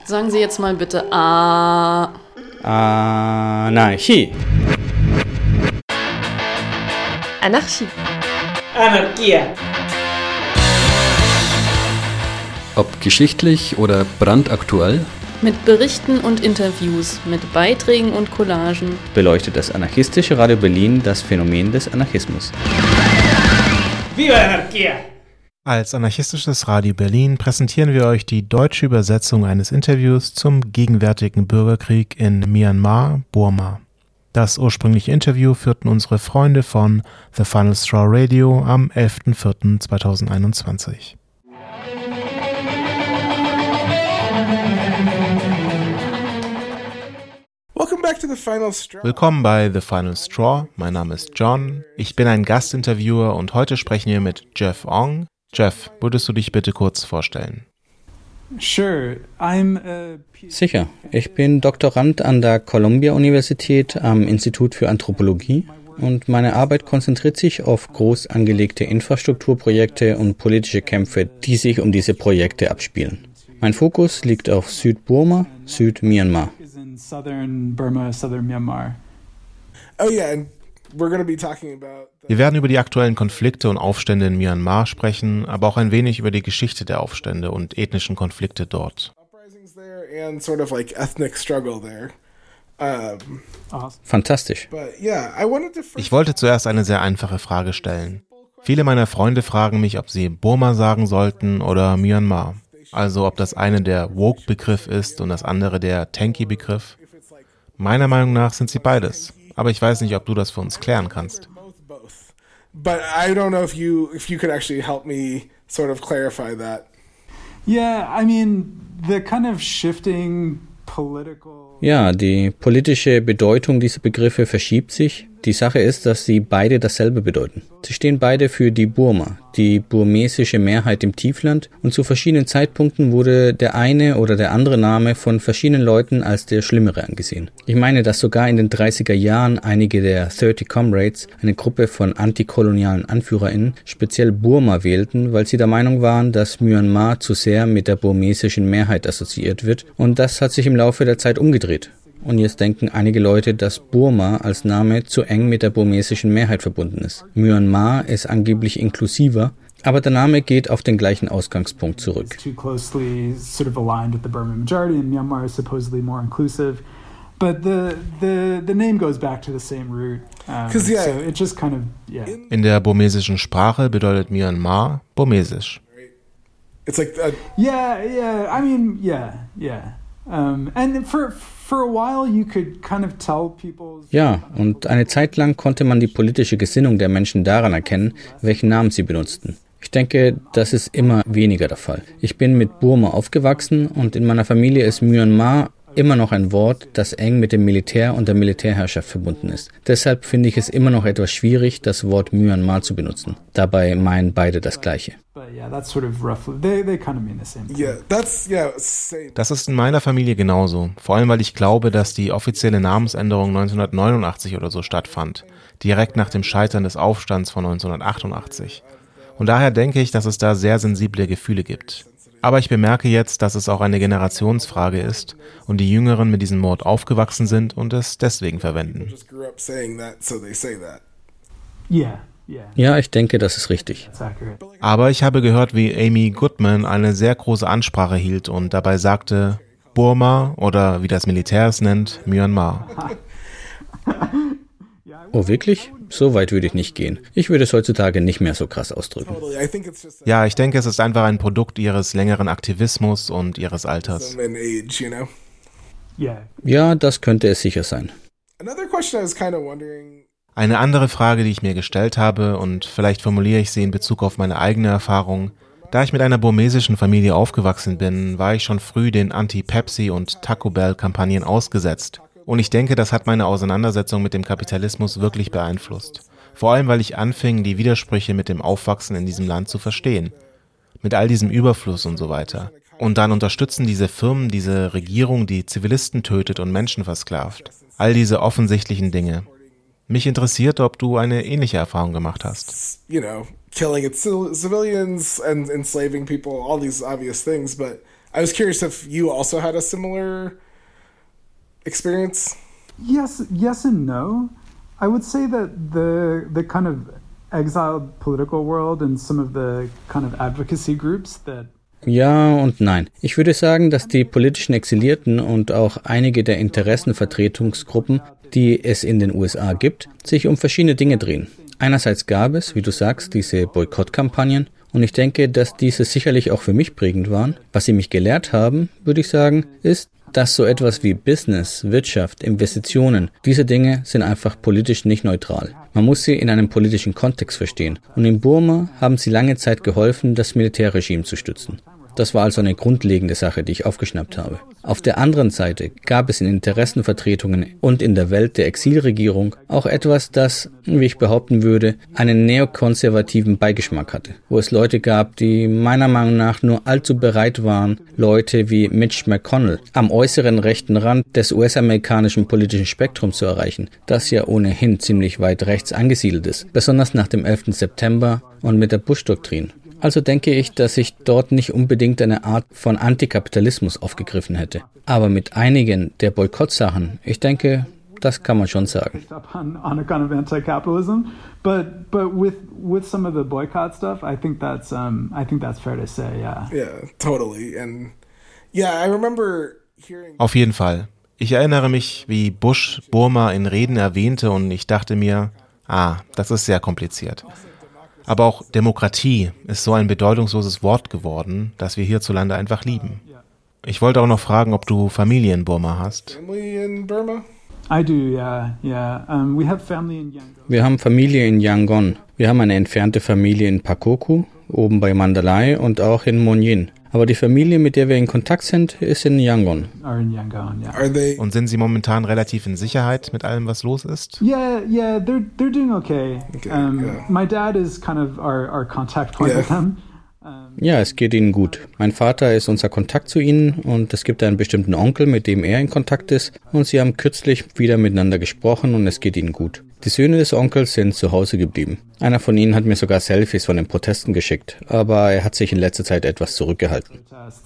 Sagen Sie jetzt mal bitte A. Anarchie. Anarchie. Anarchia. Ob geschichtlich oder brandaktuell, Mit Berichten und Interviews, mit Beiträgen und Collagen beleuchtet das anarchistische Radio Berlin das Phänomen des Anarchismus. Viva Anarchia! Als anarchistisches Radio Berlin präsentieren wir euch die deutsche Übersetzung eines Interviews zum gegenwärtigen Bürgerkrieg in Myanmar, Burma. Das ursprüngliche Interview führten unsere Freunde von The Final Straw Radio am 11.04.2021. Willkommen bei The Final Straw. Mein Name ist John. Ich bin ein Gastinterviewer und heute sprechen wir mit Jeff Ong. Jeff, würdest du dich bitte kurz vorstellen? Sicher. Ich bin Doktorand an der Columbia-Universität am Institut für Anthropologie und meine Arbeit konzentriert sich auf groß angelegte Infrastrukturprojekte und politische Kämpfe, die sich um diese Projekte abspielen. Mein Fokus liegt auf Südburma, Südmyanmar. Wir werden über die aktuellen Konflikte und Aufstände in Myanmar sprechen, aber auch ein wenig über die Geschichte der Aufstände und ethnischen Konflikte dort. Fantastisch. Ich wollte zuerst eine sehr einfache Frage stellen. Viele meiner Freunde fragen mich, ob sie Burma sagen sollten oder Myanmar. Also ob das eine der Woke-Begriff ist und das andere der Tanky-Begriff. Meiner Meinung nach sind sie beides. Aber ich weiß nicht, ob du das für uns klären kannst. But I don't know if you could actually help me sort of clarify that. Yeah, I mean, the kind of shifting political... Ja, die politische Bedeutung dieser Begriffe verschiebt sich. Die Sache ist, dass sie beide dasselbe bedeuten. Sie stehen beide für die Burma, die burmesische Mehrheit im Tiefland, und zu verschiedenen Zeitpunkten wurde der eine oder der andere Name von verschiedenen Leuten als der schlimmere angesehen. Ich meine, dass sogar in den 30er Jahren einige der 30 Comrades, eine Gruppe von antikolonialen AnführerInnen, speziell Burma wählten, weil sie der Meinung waren, dass Myanmar zu sehr mit der burmesischen Mehrheit assoziiert wird, und das hat sich im Laufe der Zeit umgedreht. Und jetzt denken einige Leute, dass Burma als Name zu eng mit der burmesischen Mehrheit verbunden ist. Myanmar ist angeblich inklusiver, aber der Name geht auf den gleichen Ausgangspunkt zurück. In der burmesischen Sprache bedeutet Myanmar burmesisch. Ja, und eine Zeit lang konnte man die politische Gesinnung der Menschen daran erkennen, welchen Namen sie benutzten. Ich denke, das ist immer weniger der Fall. Ich bin mit Burma aufgewachsen und in meiner Familie ist Myanmar immer noch ein Wort, das eng mit dem Militär und der Militärherrschaft verbunden ist. Deshalb finde ich es immer noch etwas schwierig, das Wort Myanmar zu benutzen. Dabei meinen beide das Gleiche. Das ist in meiner Familie genauso. Vor allem, weil ich glaube, dass die offizielle Namensänderung 1989 oder so stattfand. Direkt nach dem Scheitern des Aufstands von 1988. Und daher denke ich, dass es da sehr sensible Gefühle gibt. Aber ich bemerke jetzt, dass es auch eine Generationsfrage ist und die Jüngeren mit diesem Wort aufgewachsen sind und es deswegen verwenden. Ja, ich denke, das ist richtig. Aber ich habe gehört, wie Amy Goodman eine sehr große Ansprache hielt und dabei sagte, Burma oder wie das Militär es nennt, Myanmar. Oh, wirklich? So weit würde ich nicht gehen. Ich würde es heutzutage nicht mehr so krass ausdrücken. Ja, ich denke, es ist einfach ein Produkt ihres längeren Aktivismus und ihres Alters. Ja, das könnte es sicher sein. Eine andere Frage, die ich mir gestellt habe, und vielleicht formuliere ich sie in Bezug auf meine eigene Erfahrung. Da ich mit einer burmesischen Familie aufgewachsen bin, war ich schon früh den Anti-Pepsi- und Taco Bell-Kampagnen ausgesetzt. Und ich denke, das hat meine Auseinandersetzung mit dem Kapitalismus wirklich beeinflusst. Vor allem, weil ich anfing, die Widersprüche mit dem Aufwachsen in diesem Land zu verstehen. Mit all diesem Überfluss und so weiter. Und dann unterstützen diese Firmen diese Regierung, die Zivilisten tötet und Menschen versklavt. All diese offensichtlichen Dinge. Mich interessiert, ob du eine ähnliche Erfahrung gemacht hast. Killing its civilians and enslaving people, all these obvious things, but I was curious if you also had a similar experience. Yes and no. I would say that the kind of exiled political world and some of the kind of advocacy groups that Ja und nein. Ich würde sagen, dass die politischen Exilierten und auch einige der Interessenvertretungsgruppen, die es in den USA gibt, sich um verschiedene Dinge drehen. Einerseits gab es, wie du sagst, diese Boykottkampagnen und ich denke, dass diese sicherlich auch für mich prägend waren. Was sie mich gelehrt haben, würde ich sagen, ist, dass so etwas wie Business, Wirtschaft, Investitionen, diese Dinge sind einfach politisch nicht neutral. Man muss sie in einem politischen Kontext verstehen. Und in Burma haben sie lange Zeit geholfen, das Militärregime zu stützen. Das war also eine grundlegende Sache, die ich aufgeschnappt habe. Auf der anderen Seite gab es in Interessenvertretungen und in der Welt der Exilregierung auch etwas, das, wie ich behaupten würde, einen neokonservativen Beigeschmack hatte. Wo es Leute gab, die meiner Meinung nach nur allzu bereit waren, Leute wie Mitch McConnell am äußeren rechten Rand des US-amerikanischen politischen Spektrums zu erreichen, das ja ohnehin ziemlich weit rechts angesiedelt ist, besonders nach dem 11. September und mit der Bush-Doktrin. Also denke ich, dass ich dort nicht unbedingt eine Art von Antikapitalismus aufgegriffen hätte. Aber mit einigen der Boykottsachen, ich denke, das kann man schon sagen. on a kind of anti-capitalism, but with some of the boycott stuff, I think that's fair to say, yeah. Yeah, totally. And yeah, I remember hearing. Auf jeden Fall. Ich erinnere mich, wie Bush Burma in Reden erwähnte und ich dachte mir, das ist sehr kompliziert. Aber auch Demokratie ist so ein bedeutungsloses Wort geworden, das wir hierzulande einfach lieben. Ich wollte auch noch fragen, ob du Familie in Burma hast. Family in Burma? I do, yeah. We have family in Yangon. Wir haben Familie in Yangon. Wir haben eine entfernte Familie in Pakoku, oben bei Mandalay und auch in Monyin. Aber die Familie, mit der wir in Kontakt sind, ist in Yangon. Are in Yangon, yeah. Are they? Und sind sie momentan relativ in Sicherheit mit allem, was los ist? Yeah, they're doing okay. Yeah. My dad is kind of our contact point with them. Ja, es geht ihnen gut. Mein Vater ist unser Kontakt zu ihnen und es gibt einen bestimmten Onkel, mit dem er in Kontakt ist und sie haben kürzlich wieder miteinander gesprochen und es geht ihnen gut. Die Söhne des Onkels sind zu Hause geblieben. Einer von ihnen hat mir sogar Selfies von den Protesten geschickt, aber er hat sich in letzter Zeit etwas zurückgehalten.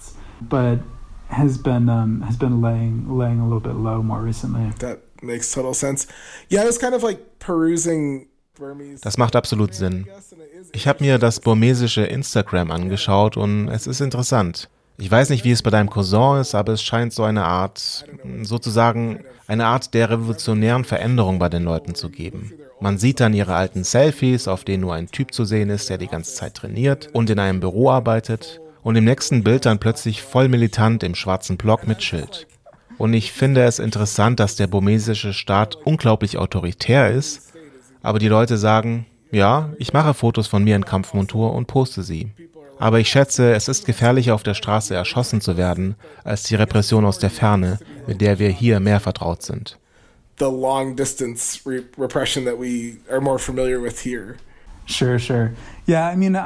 But has been laying a little bit low more recently. That makes total sense. Yeah, I was kind of like perusing Burmese. Das macht absolut Sinn. Ich habe mir das burmesische Instagram angeschaut und es ist interessant. Ich weiß nicht, wie es bei deinem Cousin ist, aber es scheint so eine Art der revolutionären Veränderung bei den Leuten zu geben. Man sieht dann ihre alten Selfies, auf denen nur ein Typ zu sehen ist, der die ganze Zeit trainiert und in einem Büro arbeitet und im nächsten Bild dann plötzlich voll militant im schwarzen Block mit Schild. Und ich finde es interessant, dass der burmesische Staat unglaublich autoritär ist, aber die Leute sagen, ja, ich mache Fotos von mir in Kampfmontur und poste sie. Aber ich schätze, es ist gefährlicher, auf der Straße erschossen zu werden, als die Repression aus der Ferne, mit der wir hier mehr vertraut sind. The long distance repression that we are more familiar with here. Sure. Yeah, I mean,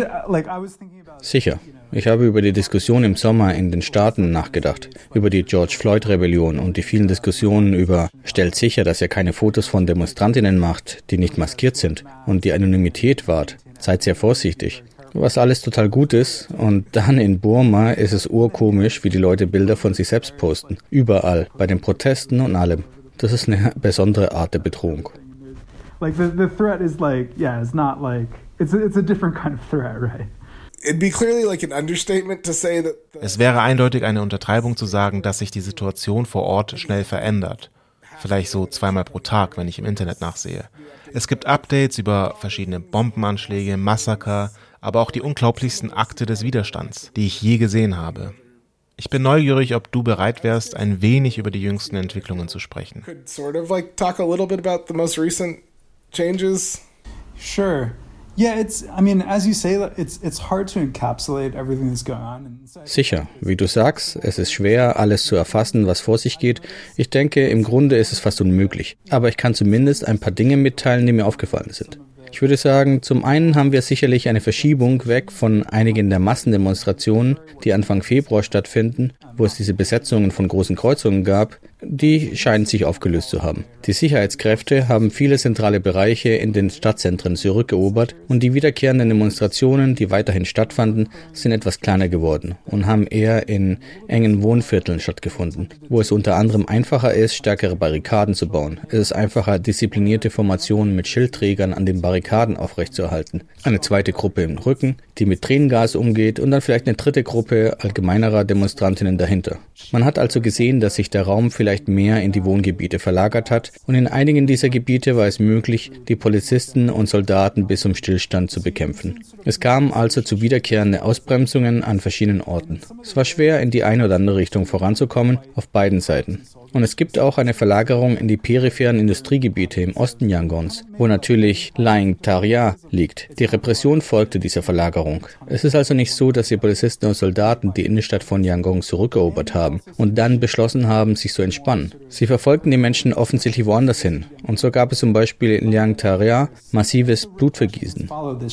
I was thinking about. Sicher. Ich habe über die Diskussion im Sommer in den Staaten nachgedacht, über die George Floyd-Rebellion und die vielen Diskussionen über stellt sicher, dass ihr keine Fotos von Demonstrantinnen macht, die nicht maskiert sind und die Anonymität wahrt. Seid sehr vorsichtig. Was alles total gut ist und dann in Burma ist es urkomisch, wie die Leute Bilder von sich selbst posten. Überall, bei den Protesten und allem. Das ist eine besondere Art der Bedrohung. Like the threat is like, yeah, it's not like it's a different kind of threat, right? It'd be clearly like an understatement to say that. Es wäre eindeutig eine Untertreibung zu sagen, dass sich die Situation vor Ort schnell verändert. Vielleicht so 2-mal pro Tag, wenn ich im Internet nachsehe. Es gibt Updates über verschiedene Bombenanschläge, Massaker, aber auch die unglaublichsten Akte des Widerstands, die ich je gesehen habe. Ich bin neugierig, ob du bereit wärst, ein wenig über die jüngsten Entwicklungen zu sprechen. Could sort of like talk a little bit about the most recent changes. Sure. Yeah, as you say, it's hard to encapsulate everything that's going on. Sicher, wie du sagst, es ist schwer, alles zu erfassen, was vor sich geht. Ich denke, im Grunde ist es fast unmöglich. Aber ich kann zumindest ein paar Dinge mitteilen, die mir aufgefallen sind. Ich würde sagen, zum einen haben wir sicherlich eine Verschiebung weg von einigen der Massendemonstrationen, die Anfang Februar stattfinden, wo es diese Besetzungen von großen Kreuzungen gab, Die scheinen sich aufgelöst zu haben. Die Sicherheitskräfte haben viele zentrale Bereiche in den Stadtzentren zurückerobert und die wiederkehrenden Demonstrationen, die weiterhin stattfanden, sind etwas kleiner geworden und haben eher in engen Wohnvierteln stattgefunden, wo es unter anderem einfacher ist, stärkere Barrikaden zu bauen. Es ist einfacher, disziplinierte Formationen mit Schildträgern an den Barrikaden aufrechtzuerhalten. Eine zweite Gruppe im Rücken, die mit Tränengas umgeht und dann vielleicht eine dritte Gruppe allgemeinerer Demonstrantinnen dahinter. Man hat also gesehen, dass sich der Raum vielleicht mehr in die Wohngebiete verlagert hat und in einigen dieser Gebiete war es möglich, die Polizisten und Soldaten bis zum Stillstand zu bekämpfen. Es kam also zu wiederkehrenden Ausbremsungen an verschiedenen Orten. Es war schwer, in die eine oder andere Richtung voranzukommen, auf beiden Seiten. Und es gibt auch eine Verlagerung in die peripheren Industriegebiete im Osten Yangons, wo natürlich Laing Taria liegt. Die Repression folgte dieser Verlagerung. Es ist also nicht so, dass die Polizisten und Soldaten die Innenstadt von Yangon zurückerobert haben und dann beschlossen haben, sich zu entspannen. Sie verfolgten die Menschen offensichtlich woanders hin. Und so gab es zum Beispiel in Laing Taria massives Blutvergießen.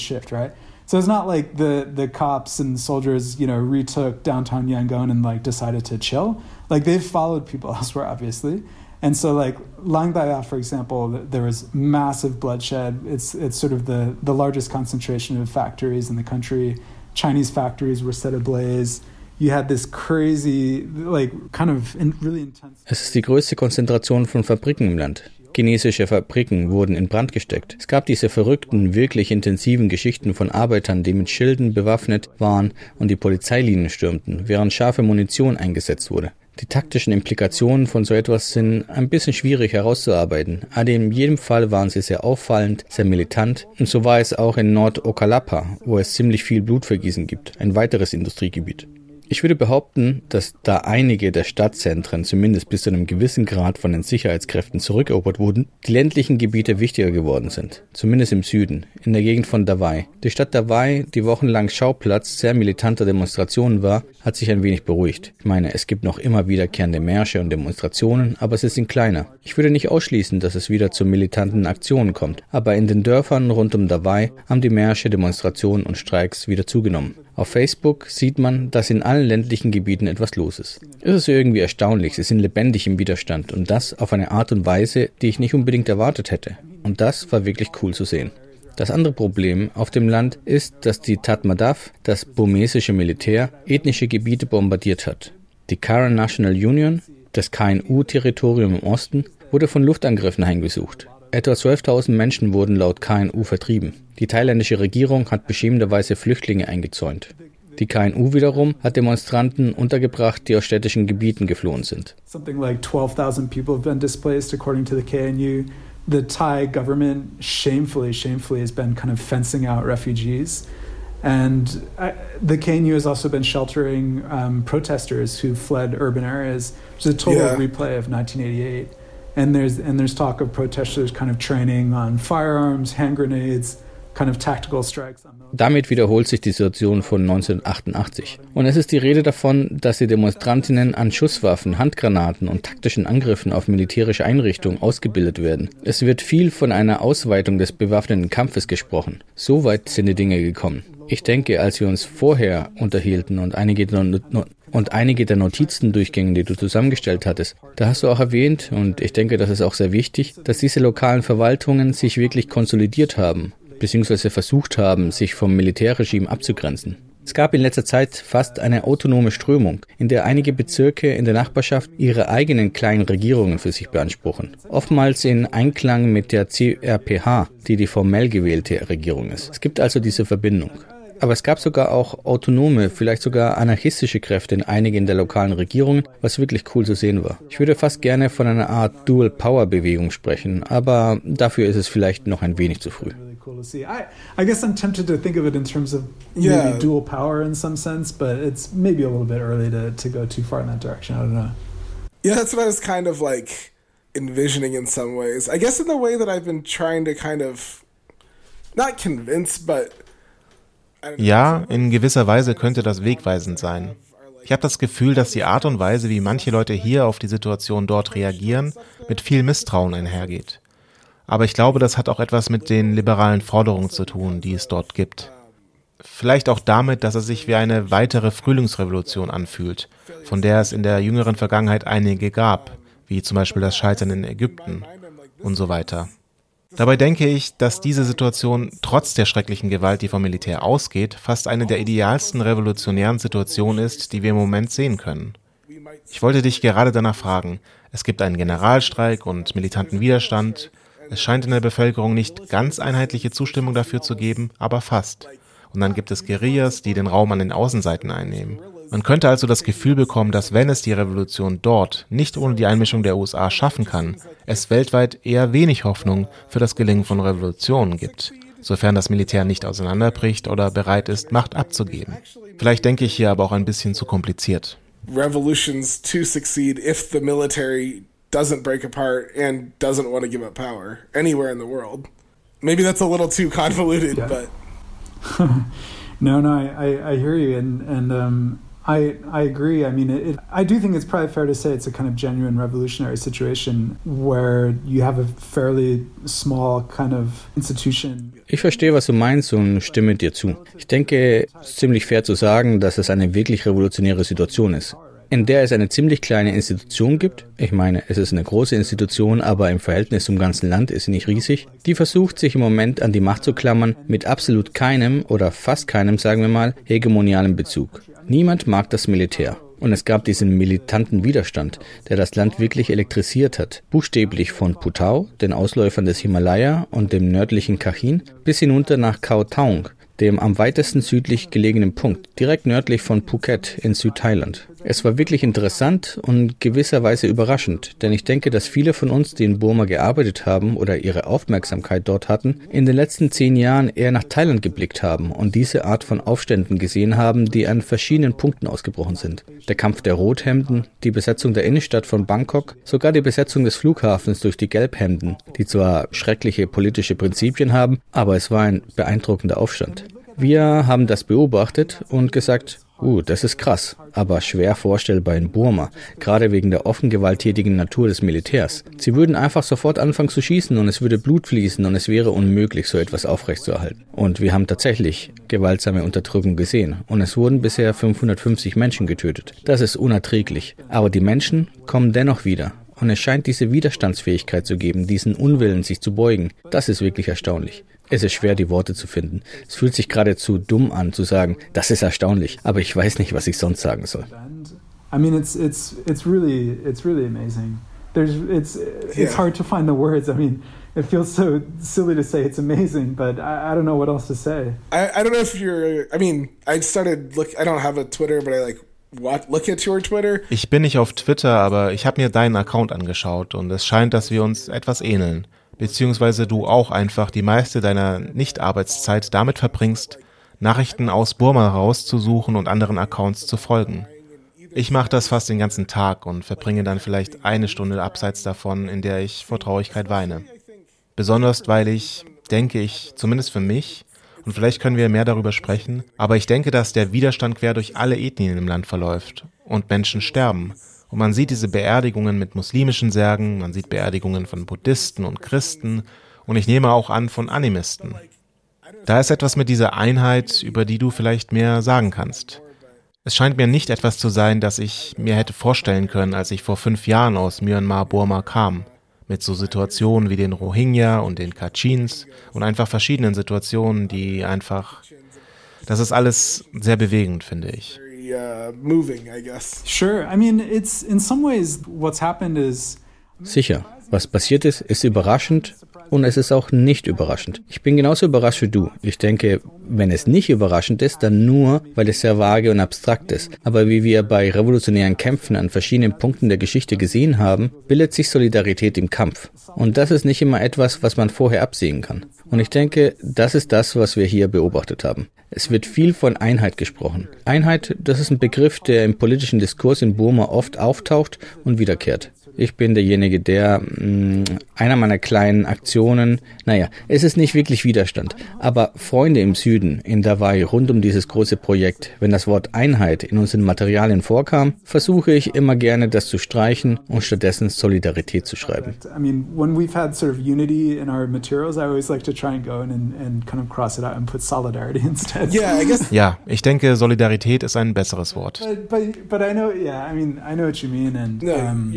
So it's not like the cops and soldiers, retook downtown Yangon and decided to chill. They've followed people elsewhere, obviously. And so Lang Daya, for example, there was massive bloodshed. It's sort of the largest concentration of factories in the country. Chinese factories were set ablaze. You had this crazy, really intense... Es ist die größte Konzentration von Fabriken im Land. Chinesische Fabriken wurden in Brand gesteckt. Es gab diese verrückten, wirklich intensiven Geschichten von Arbeitern, die mit Schilden bewaffnet waren und die Polizeilinien stürmten, während scharfe Munition eingesetzt wurde. Die taktischen Implikationen von so etwas sind ein bisschen schwierig herauszuarbeiten, aber in jedem Fall waren sie sehr auffallend, sehr militant und so war es auch in Nord-Okalapa, wo es ziemlich viel Blutvergießen gibt, ein weiteres Industriegebiet. Ich würde behaupten, dass da einige der Stadtzentren zumindest bis zu einem gewissen Grad von den Sicherheitskräften zurückerobert wurden, die ländlichen Gebiete wichtiger geworden sind, zumindest im Süden, in der Gegend von Davai. Die Stadt Davai, die wochenlang Schauplatz sehr militanter Demonstrationen war, hat sich ein wenig beruhigt. Ich meine, es gibt noch immer wiederkehrende Märsche und Demonstrationen, aber sie sind kleiner. Ich würde nicht ausschließen, dass es wieder zu militanten Aktionen kommt, aber in den Dörfern rund um Davai haben die Märsche, Demonstrationen und Streiks wieder zugenommen. Auf Facebook sieht man, dass in allen ländlichen Gebieten etwas los ist. Es ist irgendwie erstaunlich, sie sind lebendig im Widerstand und das auf eine Art und Weise, die ich nicht unbedingt erwartet hätte. Und das war wirklich cool zu sehen. Das andere Problem auf dem Land ist, dass die Tatmadaw, das burmesische Militär, ethnische Gebiete bombardiert hat. Die Karen National Union, das KNU-Territorium im Osten, wurde von Luftangriffen heimgesucht. Etwa 12.000 Menschen wurden laut KNU vertrieben. Die thailändische Regierung hat beschämenderweise Flüchtlinge eingezäunt. Die KNU wiederum hat Demonstranten untergebracht, die aus städtischen Gebieten geflohen sind. Something like 12,000 people have been displaced according to the KNU. The Thai government shamefully has been kind of fencing out refugees. And the KNU has also been sheltering protesters who fled urban areas, which is a total replay of 1988. And there's talk of protesters kind of training on firearms, hand grenades, kind of tactical strikes. Damit wiederholt sich die Situation von 1988. Und es ist die Rede davon, dass die Demonstrantinnen an Schusswaffen, Handgranaten und taktischen Angriffen auf militärische Einrichtungen ausgebildet werden. Es wird viel von einer Ausweitung des bewaffneten Kampfes gesprochen. So weit sind die Dinge gekommen. Ich denke, als wir uns vorher unterhielten und einige der Notizen durchgingen, die du zusammengestellt hattest, da hast du auch erwähnt, und ich denke, das ist auch sehr wichtig, dass diese lokalen Verwaltungen sich wirklich konsolidiert haben, beziehungsweise versucht haben, sich vom Militärregime abzugrenzen. Es gab in letzter Zeit fast eine autonome Strömung, in der einige Bezirke in der Nachbarschaft ihre eigenen kleinen Regierungen für sich beanspruchen. Oftmals in Einklang mit der CRPH, die formell gewählte Regierung ist. Es gibt also diese Verbindung. Aber es gab sogar auch autonome, vielleicht sogar anarchistische Kräfte in einigen der lokalen Regierungen, was wirklich cool zu sehen war. Ich würde fast gerne von einer Art Dual-Power-Bewegung sprechen, aber dafür ist es vielleicht noch ein wenig zu früh. I guess I'm tempted to think of it in terms of maybe dual power in some sense, but it's maybe a little bit early to go too far in that direction. I don't know. Yeah, that's what I was kind of envisioning in some ways. I guess in the way that I've been trying to kind of not convince, but ja, in gewisser Weise könnte das wegweisend sein. Ich habe das Gefühl, dass die Art und Weise, wie manche Leute hier auf die Situation dort reagieren, mit viel Misstrauen einhergeht. Aber ich glaube, das hat auch etwas mit den liberalen Forderungen zu tun, die es dort gibt. Vielleicht auch damit, dass es sich wie eine weitere Frühlingsrevolution anfühlt, von der es in der jüngeren Vergangenheit einige gab, wie zum Beispiel das Scheitern in Ägypten und so weiter. Dabei denke ich, dass diese Situation trotz der schrecklichen Gewalt, die vom Militär ausgeht, fast eine der idealsten revolutionären Situationen ist, die wir im Moment sehen können. Ich wollte dich gerade danach fragen, es gibt einen Generalstreik und militanten Widerstand. Es scheint in der Bevölkerung nicht ganz einheitliche Zustimmung dafür zu geben, aber fast. Und dann gibt es Guerillas, die den Raum an den Außenseiten einnehmen. Man könnte also das Gefühl bekommen, dass wenn es die Revolution dort nicht ohne die Einmischung der USA schaffen kann, es weltweit eher wenig Hoffnung für das Gelingen von Revolutionen gibt, sofern das Militär nicht auseinanderbricht oder bereit ist, Macht abzugeben. Vielleicht denke ich hier aber auch ein bisschen zu kompliziert. Revolutions to succeed if the military doesn't break apart and doesn't want to give up power anywhere in the world. Maybe that's a little too convoluted, yeah. But No, I hear you, and I agree. I mean, I do think it's probably fair to say it's a kind of genuine revolutionary situation where you have a fairly small kind of institution. Ich verstehe, was du meinst und stimme dir zu. Ich denke, es ist ziemlich fair zu sagen, dass es eine wirklich revolutionäre Situation ist, in der es eine ziemlich kleine Institution gibt. Ich meine, es ist eine große Institution, aber im Verhältnis zum ganzen Land ist sie nicht riesig. Die versucht, sich im Moment an die Macht zu klammern, mit absolut keinem oder fast keinem, sagen wir mal, hegemonialen Bezug. Niemand mag das Militär. Und es gab diesen militanten Widerstand, der das Land wirklich elektrisiert hat. Buchstäblich von Putao, den Ausläufern des Himalaya und dem nördlichen Kachin, bis hinunter nach Koh Tao, dem am weitesten südlich gelegenen Punkt, direkt nördlich von Phuket in Südthailand. Es war wirklich interessant und gewisserweise überraschend, denn ich denke, dass viele von uns, die in Burma gearbeitet haben oder ihre Aufmerksamkeit dort hatten, in den letzten 10 Jahren eher nach Thailand geblickt haben und diese Art von Aufständen gesehen haben, die an verschiedenen Punkten ausgebrochen sind. Der Kampf der Rothemden, die Besetzung der Innenstadt von Bangkok, sogar die Besetzung des Flughafens durch die Gelbhemden, die zwar schreckliche politische Prinzipien haben, aber es war ein beeindruckender Aufstand. Wir haben das beobachtet und gesagt, das ist krass, aber schwer vorstellbar in Burma, gerade wegen der offen gewalttätigen Natur des Militärs. Sie würden einfach sofort anfangen zu schießen und es würde Blut fließen und es wäre unmöglich, so etwas aufrechtzuerhalten. Und wir haben tatsächlich gewaltsame Unterdrückung gesehen und es wurden bisher 550 Menschen getötet. Das ist unerträglich, aber die Menschen kommen dennoch wieder. Und es scheint diese Widerstandsfähigkeit zu geben, diesen Unwillen, sich zu beugen. Das ist wirklich erstaunlich. Es ist schwer, die Worte zu finden. Es fühlt sich geradezu dumm an, zu sagen, das ist erstaunlich, aber ich weiß nicht, was ich sonst sagen soll. I mean, it's really amazing. It's hard to find the words. I mean, it feels so silly to say it's amazing, but I don't know what else to say. I don't know if I don't have a Twitter, but look at your Twitter. Ich bin nicht auf Twitter, aber ich habe mir deinen Account angeschaut und es scheint, dass wir uns etwas ähneln. Beziehungsweise du auch einfach die meiste deiner Nicht-Arbeitszeit damit verbringst, Nachrichten aus Burma rauszusuchen und anderen Accounts zu folgen. Ich mache das fast den ganzen Tag und verbringe dann vielleicht 1 Stunde abseits davon, in der ich vor Traurigkeit weine. Besonders, weil ich, denke ich, zumindest für mich, und vielleicht können wir mehr darüber sprechen, aber ich denke, dass der Widerstand quer durch alle Ethnien im Land verläuft und Menschen sterben. Und man sieht diese Beerdigungen mit muslimischen Särgen, man sieht Beerdigungen von Buddhisten und Christen und ich nehme auch an von Animisten. Da ist etwas mit dieser Einheit, über die du vielleicht mehr sagen kannst. Es scheint mir nicht etwas zu sein, das ich mir hätte vorstellen können, als ich vor 5 Jahren aus Myanmar, Burma kam. Mit so Situationen wie den Rohingya und den Kachins und einfach verschiedenen Situationen, die einfach... Das ist alles sehr bewegend, finde ich. Moving, I guess. Sure. I mean, it's in some ways what's happened is. Sicher, was passiert ist überraschend und es ist auch nicht überraschend. Ich bin genauso überrascht wie du. Ich denke, wenn es nicht überraschend ist, dann nur, weil es sehr vage und abstrakt ist. Aber wie wir bei revolutionären Kämpfen an verschiedenen Punkten der Geschichte gesehen haben, bildet sich Solidarität im Kampf. Und das ist nicht immer etwas, was man vorher absehen kann. Und ich denke, das ist das, was wir hier beobachtet haben. Es wird viel von Einheit gesprochen. Einheit, das ist ein Begriff, der im politischen Diskurs in Burma oft auftaucht und wiederkehrt. Ich bin derjenige, der einer meiner kleinen Aktionen, es ist nicht wirklich Widerstand, aber Freunde im Süden, in Davai, rund um dieses große Projekt, wenn das Wort Einheit in unseren Materialien vorkam, versuche ich immer gerne, das zu streichen und stattdessen Solidarität zu schreiben. I mean, when we've had sort of unity in our materials, I always like to try and go in and kind of cross it out and put solidarity instead. Yeah, I guess. Ja, ich denke, Solidarität ist ein besseres Wort. But I know, I know what you mean. And No, you're right though.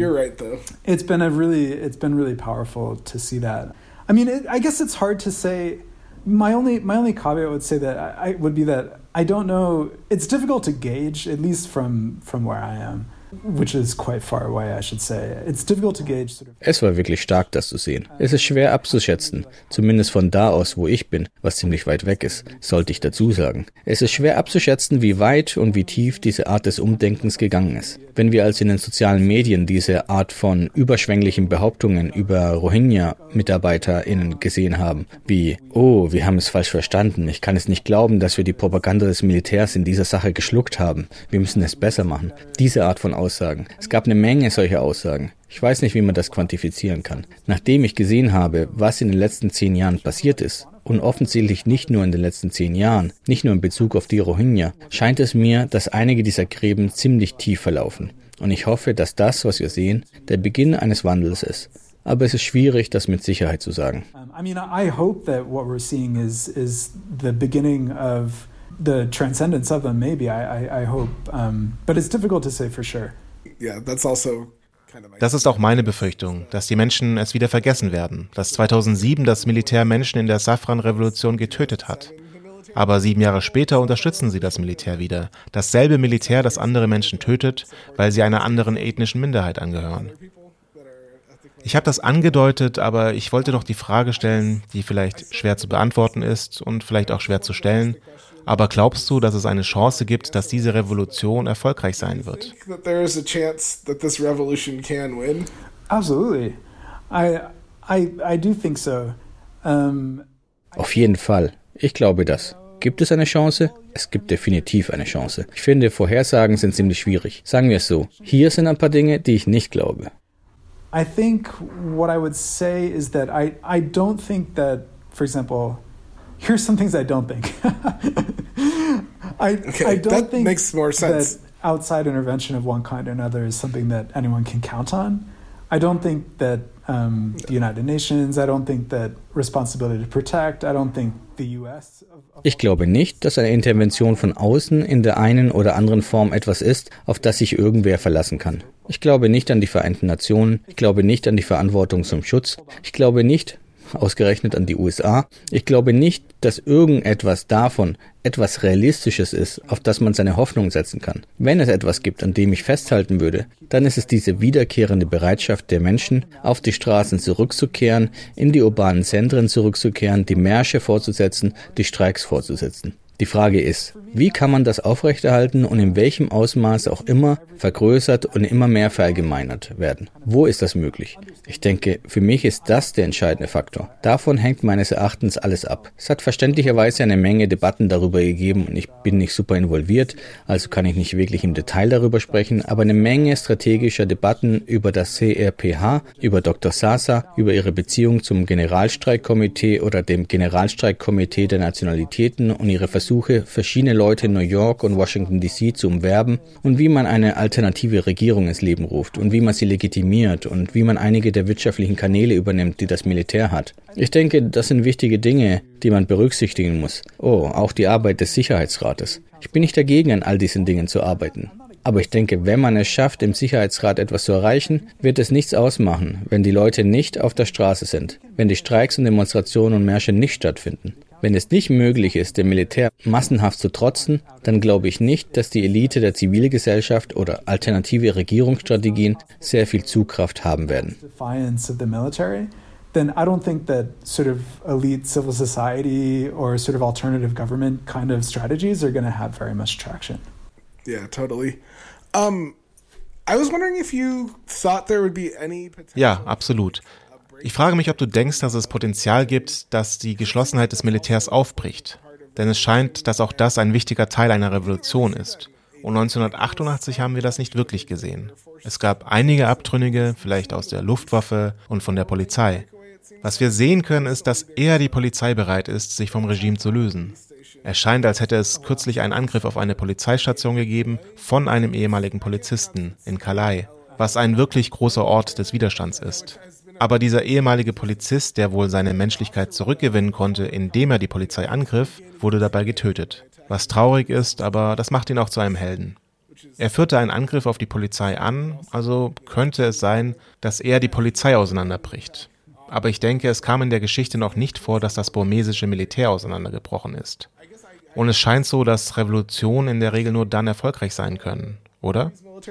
though. It's been really powerful to see that. I mean, I guess it's hard to say. My only caveat would say that would be that I don't know. It's difficult to gauge, at least from where I am, which is quite far away, I should say. It's difficult to gauge sort of. Es war wirklich stark, das zu sehen. Es ist schwer abzuschätzen, zumindest von da aus, wo ich bin, was ziemlich weit weg ist, sollte ich dazu sagen. Es ist schwer abzuschätzen, wie weit und wie tief diese Art des Umdenkens gegangen ist. Wenn wir also in den sozialen Medien diese Art von überschwänglichen Behauptungen über Rohingya-MitarbeiterInnen gesehen haben, wie, oh, wir haben es falsch verstanden, ich kann es nicht glauben, dass wir die Propaganda des Militärs in dieser Sache geschluckt haben, wir müssen es besser machen. Diese Art von Aussagen. Es gab eine Menge solcher Aussagen. Ich weiß nicht, wie man das quantifizieren kann. Nachdem ich gesehen habe, was in den letzten 10 Jahren passiert ist, und offensichtlich nicht nur in den letzten 10 Jahren, nicht nur in Bezug auf die Rohingya, scheint es mir, dass einige dieser Gräben ziemlich tief verlaufen. Und ich hoffe, dass das, was wir sehen, der Beginn eines Wandels ist. Aber es ist schwierig, das mit Sicherheit zu sagen. I mean, I hope that what we're seeing is the beginning of the transcendence of them, maybe. I hope. But it's difficult to say for sure. Yeah, that's also... Das ist auch meine Befürchtung, dass die Menschen es wieder vergessen werden, dass 2007 das Militär Menschen in der Safran-Revolution getötet hat. Aber 7 Jahre später unterstützen sie das Militär wieder. Dasselbe Militär, das andere Menschen tötet, weil sie einer anderen ethnischen Minderheit angehören. Ich habe das angedeutet, aber ich wollte noch die Frage stellen, die vielleicht schwer zu beantworten ist und vielleicht auch schwer zu stellen. Aber glaubst du, dass es eine Chance gibt, dass diese Revolution erfolgreich sein wird? Absolutely. I do think so. Auf jeden Fall. Ich glaube das. Gibt es eine Chance? Es gibt definitiv eine Chance. Ich finde, Vorhersagen sind ziemlich schwierig. Sagen wir es so. Hier sind ein paar Dinge, die ich nicht glaube. I think what I would say is that I don't think that, for example, here's some things I don't think. I don't think makes more sense. That outside intervention of one kind or another is something that anyone can count on. I don't think that the United Nations, I don't think that responsibility to protect, I don't think the US. Ich glaube nicht, dass eine Intervention von außen in der einen oder anderen Form etwas ist, auf das sich irgendwer verlassen kann. Ich glaube nicht an die Vereinten Nationen, ich glaube nicht an die Verantwortung zum Schutz, ich glaube nicht, ausgerechnet an die USA. Ich glaube nicht, dass irgendetwas davon etwas Realistisches ist, auf das man seine Hoffnung setzen kann. Wenn es etwas gibt, an dem ich festhalten würde, dann ist es diese wiederkehrende Bereitschaft der Menschen, auf die Straßen zurückzukehren, in die urbanen Zentren zurückzukehren, die Märsche fortzusetzen, die Streiks fortzusetzen. Die Frage ist, wie kann man das aufrechterhalten und in welchem Ausmaß auch immer vergrößert und immer mehr verallgemeinert werden? Wo ist das möglich? Ich denke, für mich ist das der entscheidende Faktor. Davon hängt meines Erachtens alles ab. Es hat verständlicherweise eine Menge Debatten darüber gegeben und ich bin nicht super involviert, also kann ich nicht wirklich im Detail darüber sprechen, aber eine Menge strategischer Debatten über das CRPH, über Dr. Sasa, über ihre Beziehung zum Generalstreikkomitee oder dem Generalstreikkomitee der Nationalitäten und ihre Versuche, verschiedene Leute in New York und Washington D.C. zu umwerben und wie man eine alternative Regierung ins Leben ruft und wie man sie legitimiert und wie man einige der wirtschaftlichen Kanäle übernimmt, die das Militär hat. Ich denke, das sind wichtige Dinge, die man berücksichtigen muss. Oh, auch die Arbeit des Sicherheitsrates. Ich bin nicht dagegen, an all diesen Dingen zu arbeiten. Aber ich denke, wenn man es schafft, im Sicherheitsrat etwas zu erreichen, wird es nichts ausmachen, wenn die Leute nicht auf der Straße sind, wenn die Streiks und Demonstrationen und Märsche nicht stattfinden. Wenn es nicht möglich ist, dem Militär massenhaft zu trotzen, dann glaube ich nicht, dass die Elite der Zivilgesellschaft oder alternative Regierungsstrategien sehr viel Zugkraft haben werden. Then I don't think that sort of elite civil society or sort of alternative government kind of strategies are going to have very much traction. Yeah, totally. I was wondering if you thought there would be any potential. Ja, absolut. Ich frage mich, ob du denkst, dass es Potenzial gibt, dass die Geschlossenheit des Militärs aufbricht. Denn es scheint, dass auch das ein wichtiger Teil einer Revolution ist. Und 1988 haben wir das nicht wirklich gesehen. Es gab einige Abtrünnige, vielleicht aus der Luftwaffe und von der Polizei. Was wir sehen können, ist, dass eher die Polizei bereit ist, sich vom Regime zu lösen. Es scheint, als hätte es kürzlich einen Angriff auf eine Polizeistation gegeben von einem ehemaligen Polizisten in Calais, was ein wirklich großer Ort des Widerstands ist. Aber dieser ehemalige Polizist, der wohl seine Menschlichkeit zurückgewinnen konnte, indem er die Polizei angriff, wurde dabei getötet. Was traurig ist, aber das macht ihn auch zu einem Helden. Er führte einen Angriff auf die Polizei an, also könnte es sein, dass er die Polizei auseinanderbricht. Aber ich denke, es kam in der Geschichte noch nicht vor, dass das burmesische Militär auseinandergebrochen ist. Und es scheint so, dass Revolutionen in der Regel nur dann erfolgreich sein können, oder?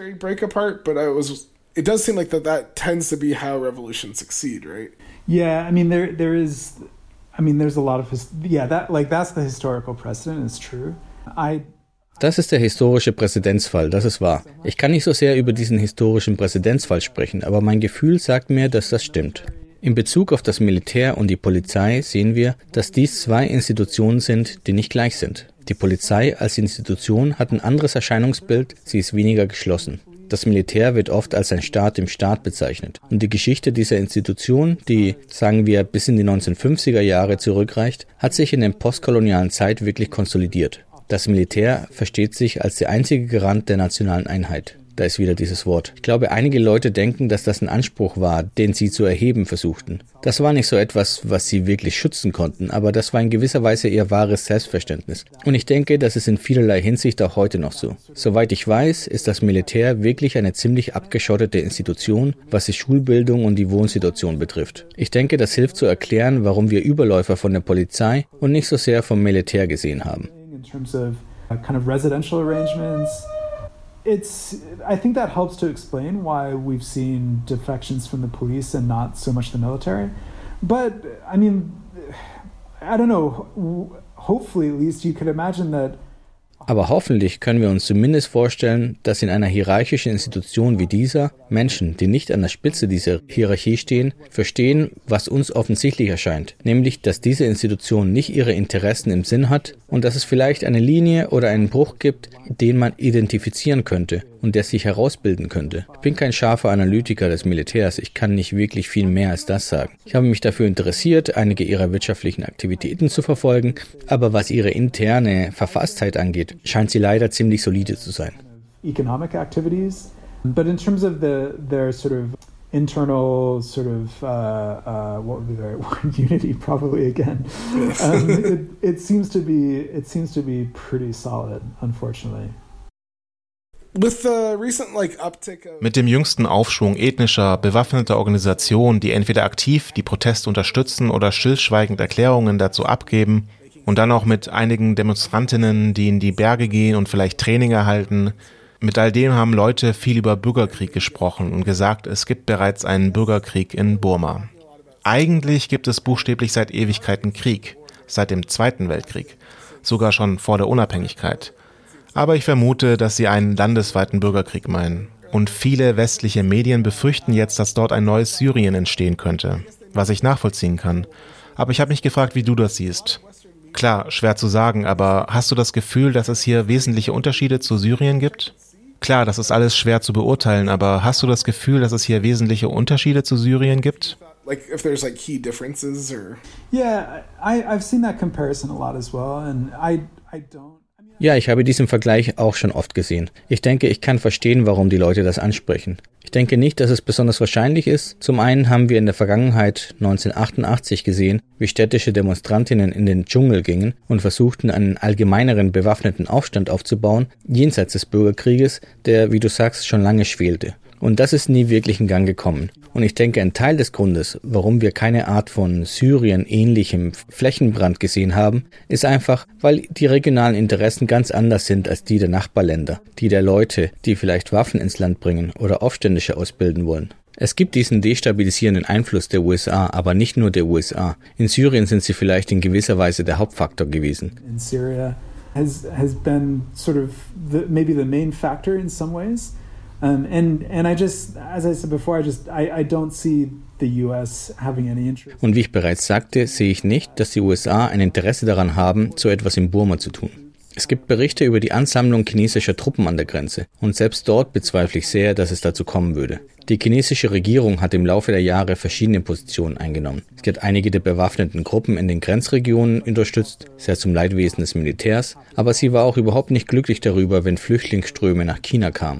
It does seem like that tends to be how revolutions succeed, right? Yeah, I mean there's a lot of that's the historical precedent. It's true. Das ist der historische Präzedenzfall, das ist wahr. Ich kann nicht so sehr über diesen historischen Präzedenzfall sprechen, aber mein Gefühl sagt mir, dass das stimmt. In Bezug auf das Militär und die Polizei sehen wir, dass dies zwei Institutionen sind, die nicht gleich sind. Die Polizei als Institution hat ein anderes Erscheinungsbild, sie ist weniger geschlossen. Das Militär wird oft als ein Staat im Staat bezeichnet. Und die Geschichte dieser Institution, die, sagen wir, bis in die 1950er Jahre zurückreicht, hat sich in der postkolonialen Zeit wirklich konsolidiert. Das Militär versteht sich als der einzige Garant der nationalen Einheit. Da ist wieder dieses Wort. Ich glaube, einige Leute denken, dass das ein Anspruch war, den sie zu erheben versuchten. Das war nicht so etwas, was sie wirklich schützen konnten, aber das war in gewisser Weise ihr wahres Selbstverständnis. Und ich denke, das ist in vielerlei Hinsicht auch heute noch so. Soweit ich weiß, ist das Militär wirklich eine ziemlich abgeschottete Institution, was die Schulbildung und die Wohnsituation betrifft. Ich denke, das hilft zu erklären, warum wir Überläufer von der Polizei und nicht so sehr vom Militär gesehen haben. In terms of kind of residential arrangements. I think that helps to explain why we've seen defections from the police and not so much the military. But, I mean, I don't know, hopefully at least you could imagine that. Aber hoffentlich können wir uns zumindest vorstellen, dass in einer hierarchischen Institution wie dieser Menschen, die nicht an der Spitze dieser Hierarchie stehen, verstehen, was uns offensichtlich erscheint, nämlich, dass diese Institution nicht ihre Interessen im Sinn hat und dass es vielleicht eine Linie oder einen Bruch gibt, den man identifizieren könnte und der sich herausbilden könnte. Ich bin kein scharfer Analytiker des Militärs, ich kann nicht wirklich viel mehr als das sagen. Ich habe mich dafür interessiert, einige ihrer wirtschaftlichen Aktivitäten zu verfolgen, aber was ihre interne Verfasstheit angeht, scheint sie leider ziemlich solide zu sein. Economic activities, but in terms of their sort of internal sort of what would be the word, unity probably again. It seems to be pretty solid, unfortunately. Mit dem jüngsten Aufschwung ethnischer, bewaffneter Organisationen, die entweder aktiv die Proteste unterstützen oder stillschweigend Erklärungen dazu abgeben, und dann auch mit einigen Demonstrantinnen, die in die Berge gehen und vielleicht Training erhalten. Mit all dem haben Leute viel über Bürgerkrieg gesprochen und gesagt, es gibt bereits einen Bürgerkrieg in Burma. Eigentlich gibt es buchstäblich seit Ewigkeiten Krieg, seit dem Zweiten Weltkrieg, sogar schon vor der Unabhängigkeit. Aber ich vermute, dass sie einen landesweiten Bürgerkrieg meinen. Und viele westliche Medien befürchten jetzt, dass dort ein neues Syrien entstehen könnte, was ich nachvollziehen kann. Aber ich habe mich gefragt, wie du das siehst. Klar, schwer zu sagen, aber hast du das Gefühl, dass es hier wesentliche Unterschiede zu Syrien gibt? Klar, das ist alles schwer zu beurteilen, aber hast du das Gefühl, dass es hier wesentliche Unterschiede zu Syrien gibt? Like if there's like key differences or. Yeah, I've seen that comparison a lot as well, and I don't. Ja, ich habe diesen Vergleich auch schon oft gesehen. Ich denke, ich kann verstehen, warum die Leute das ansprechen. Ich denke nicht, dass es besonders wahrscheinlich ist. Zum einen haben wir in der Vergangenheit 1988 gesehen, wie städtische Demonstrantinnen in den Dschungel gingen und versuchten, einen allgemeineren bewaffneten Aufstand aufzubauen, jenseits des Bürgerkrieges, der, wie du sagst, schon lange schwelte. Und das ist nie wirklich in Gang gekommen. Und ich denke, ein Teil des Grundes, warum wir keine Art von Syrien-ähnlichem Flächenbrand gesehen haben, ist einfach, weil die regionalen Interessen ganz anders sind als die der Nachbarländer, die der Leute, die vielleicht Waffen ins Land bringen oder Aufständische ausbilden wollen. Es gibt diesen destabilisierenden Einfluss der USA, aber nicht nur der USA. In Syrien sind sie vielleicht in gewisser Weise der Hauptfaktor gewesen. In Syria has been sort of maybe the main factor in some ways. And I just, as I said before, I don't see the US having any interest. Und wie ich bereits sagte, sehe ich nicht, dass die USA ein Interesse daran haben, so etwas in Burma zu tun. Es gibt Berichte über die Ansammlung chinesischer Truppen an der Grenze und selbst dort bezweifle ich sehr, dass es dazu kommen würde. Die chinesische Regierung hat im Laufe der Jahre verschiedene Positionen eingenommen. Sie hat einige der bewaffneten Gruppen in den Grenzregionen unterstützt, sehr zum Leidwesen des Militärs, aber sie war auch überhaupt nicht glücklich darüber, wenn Flüchtlingsströme nach China kamen.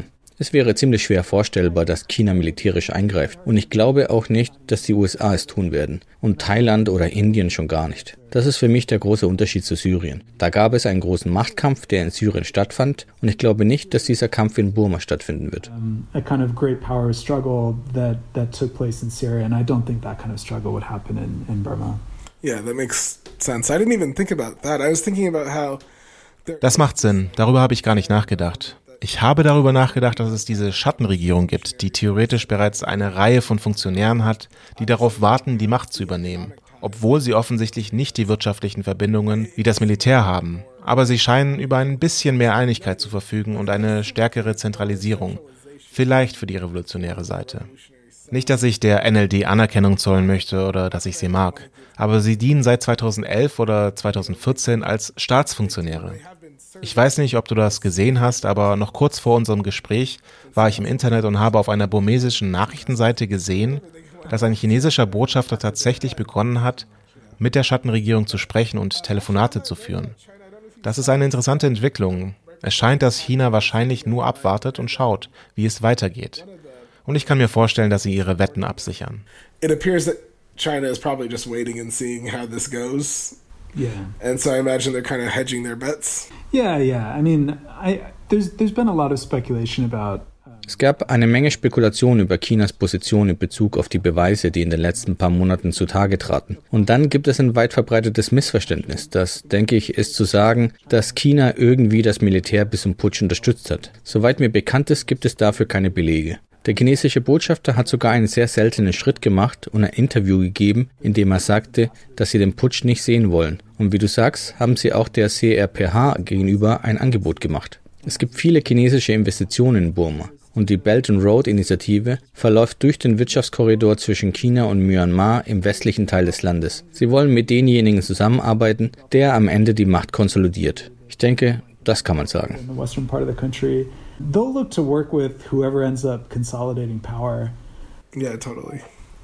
Es wäre ziemlich schwer vorstellbar, dass China militärisch eingreift. Und ich glaube auch nicht, dass die USA es tun werden. Und Thailand oder Indien schon gar nicht. Das ist für mich der große Unterschied zu Syrien. Da gab es einen großen Machtkampf, der in Syrien stattfand. Und ich glaube nicht, dass dieser Kampf in Burma stattfinden wird. A kind of great power struggle that took place in Syria. And I don't think that kind of struggle would happen in Burma. Yeah, that makes sense. I didn't even think about that. I was thinking about how... Das macht Sinn. Darüber habe ich gar nicht nachgedacht. Ich habe darüber nachgedacht, dass es diese Schattenregierung gibt, die theoretisch bereits eine Reihe von Funktionären hat, die darauf warten, die Macht zu übernehmen. Obwohl sie offensichtlich nicht die wirtschaftlichen Verbindungen wie das Militär haben. Aber sie scheinen über ein bisschen mehr Einigkeit zu verfügen und eine stärkere Zentralisierung. Vielleicht für die revolutionäre Seite. Nicht, dass ich der NLD Anerkennung zollen möchte oder dass ich sie mag. Aber sie dienen seit 2011 oder 2014 als Staatsfunktionäre. Ich weiß nicht, ob du das gesehen hast, aber noch kurz vor unserem Gespräch war ich im Internet und habe auf einer burmesischen Nachrichtenseite gesehen, dass ein chinesischer Botschafter tatsächlich begonnen hat, mit der Schattenregierung zu sprechen und Telefonate zu führen. Das ist eine interessante Entwicklung. Es scheint, dass China wahrscheinlich nur abwartet und schaut, wie es weitergeht. Und ich kann mir vorstellen, dass sie ihre Wetten absichern. It appears that China is probably just waiting and seeing how this goes. Yeah. And so I imagine they're kind of hedging their bets. Yeah. I mean, there's been a lot of speculation about. Es gab eine Menge Spekulation über Chinas Position in Bezug auf die Beweise, die in den letzten paar Monaten zutage traten. Und dann gibt es ein weit verbreitetes Missverständnis. Das, denke ich, ist zu sagen, dass China irgendwie das Militär bis zum Putsch unterstützt hat. Soweit mir bekannt ist, gibt es dafür keine Belege. Der chinesische Botschafter hat sogar einen sehr seltenen Schritt gemacht und ein Interview gegeben, in dem er sagte, dass sie den Putsch nicht sehen wollen. Und wie du sagst, haben sie auch der CRPH gegenüber ein Angebot gemacht. Es gibt viele chinesische Investitionen in Burma. Und die Belt and Road Initiative verläuft durch den Wirtschaftskorridor zwischen China und Myanmar im westlichen Teil des Landes. Sie wollen mit denjenigen zusammenarbeiten, der am Ende die Macht konsolidiert. Ich denke, das kann man sagen. In the western part of the country, they'll look to work with whoever ends up consolidating power. Yeah, totally.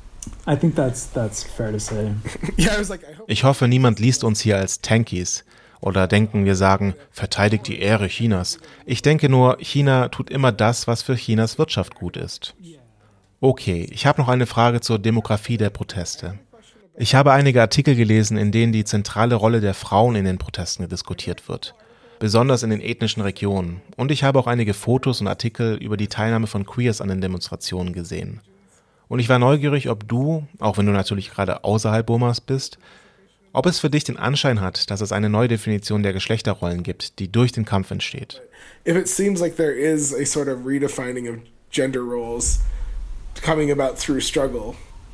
I think that's fair to say. Yeah, I was like, I hope. Ich hoffe, niemand liest uns hier als Tankies oder denken, wir sagen, verteidigt die Ehre Chinas. Ich denke nur, China tut immer das, was für Chinas Wirtschaft gut ist. Okay, ich habe noch eine Frage zur Demografie der Proteste. Ich habe einige Artikel gelesen, in denen die zentrale Rolle der Frauen in den Protesten diskutiert wird. Besonders in den ethnischen Regionen. Und ich habe auch einige Fotos und Artikel über die Teilnahme von Queers an den Demonstrationen gesehen. Und ich war neugierig, ob du, auch wenn du natürlich gerade außerhalb Burmas bist, ob es für dich den Anschein hat, dass es eine neue Definition der Geschlechterrollen gibt, die durch den Kampf entsteht. If it seems like there is a sort of redefining of gender roles coming about through struggle.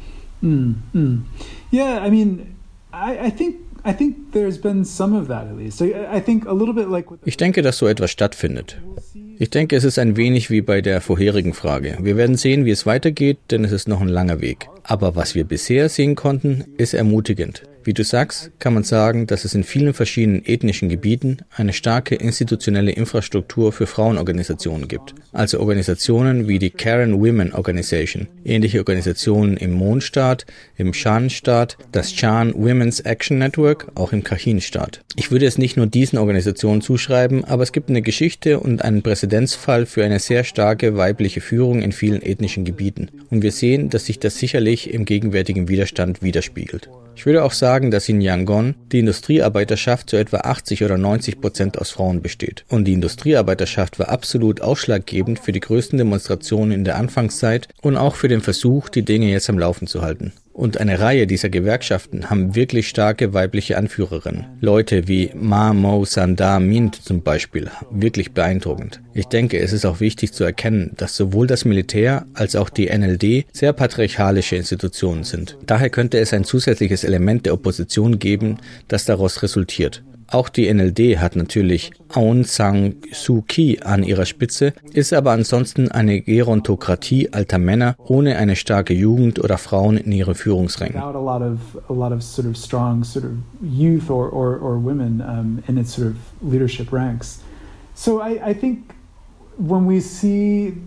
Yeah, I mean, I think there's been some of that at least. I think a little bit like. Ich denke, dass so etwas stattfindet. Ich denke, es ist ein wenig wie bei der vorherigen Frage. Wir werden sehen, wie es weitergeht, denn es ist noch ein langer Weg. Aber was wir bisher sehen konnten, ist ermutigend. Wie du sagst, kann man sagen, dass es in vielen verschiedenen ethnischen Gebieten eine starke institutionelle Infrastruktur für Frauenorganisationen gibt. Also Organisationen wie die Karen Women Organization, ähnliche Organisationen im Mon-Staat, im Shan-Staat, das Chan Women's Action Network, auch im Kachin-Staat. Ich würde es nicht nur diesen Organisationen zuschreiben, aber es gibt eine Geschichte und einen Präzedenzfall für eine sehr starke weibliche Führung in vielen ethnischen Gebieten. Und wir sehen, dass sich das sicherlich im gegenwärtigen Widerstand widerspiegelt. Ich würde auch sagen, dass in Yangon die Industriearbeiterschaft zu etwa 80 oder 90% aus Frauen besteht. Und die Industriearbeiterschaft war absolut ausschlaggebend für die größten Demonstrationen in der Anfangszeit und auch für den Versuch, die Dinge jetzt am Laufen zu halten. Und eine Reihe dieser Gewerkschaften haben wirklich starke weibliche Anführerinnen. Leute wie Ma Mo Sanda Mint zum Beispiel, wirklich beeindruckend. Ich denke, es ist auch wichtig zu erkennen, dass sowohl das Militär als auch die NLD sehr patriarchalische Institutionen sind. Daher könnte es ein zusätzliches Element der Opposition geben, das daraus resultiert. Auch die NLD hat natürlich Aung San Suu Kyi an ihrer Spitze, ist aber ansonsten eine Gerontokratie alter Männer ohne eine starke Jugend oder Frauen in ihren Führungsrängen. Without a lot of sort of strong sort of youth or women in its sort of leadership ranks. So I think when we see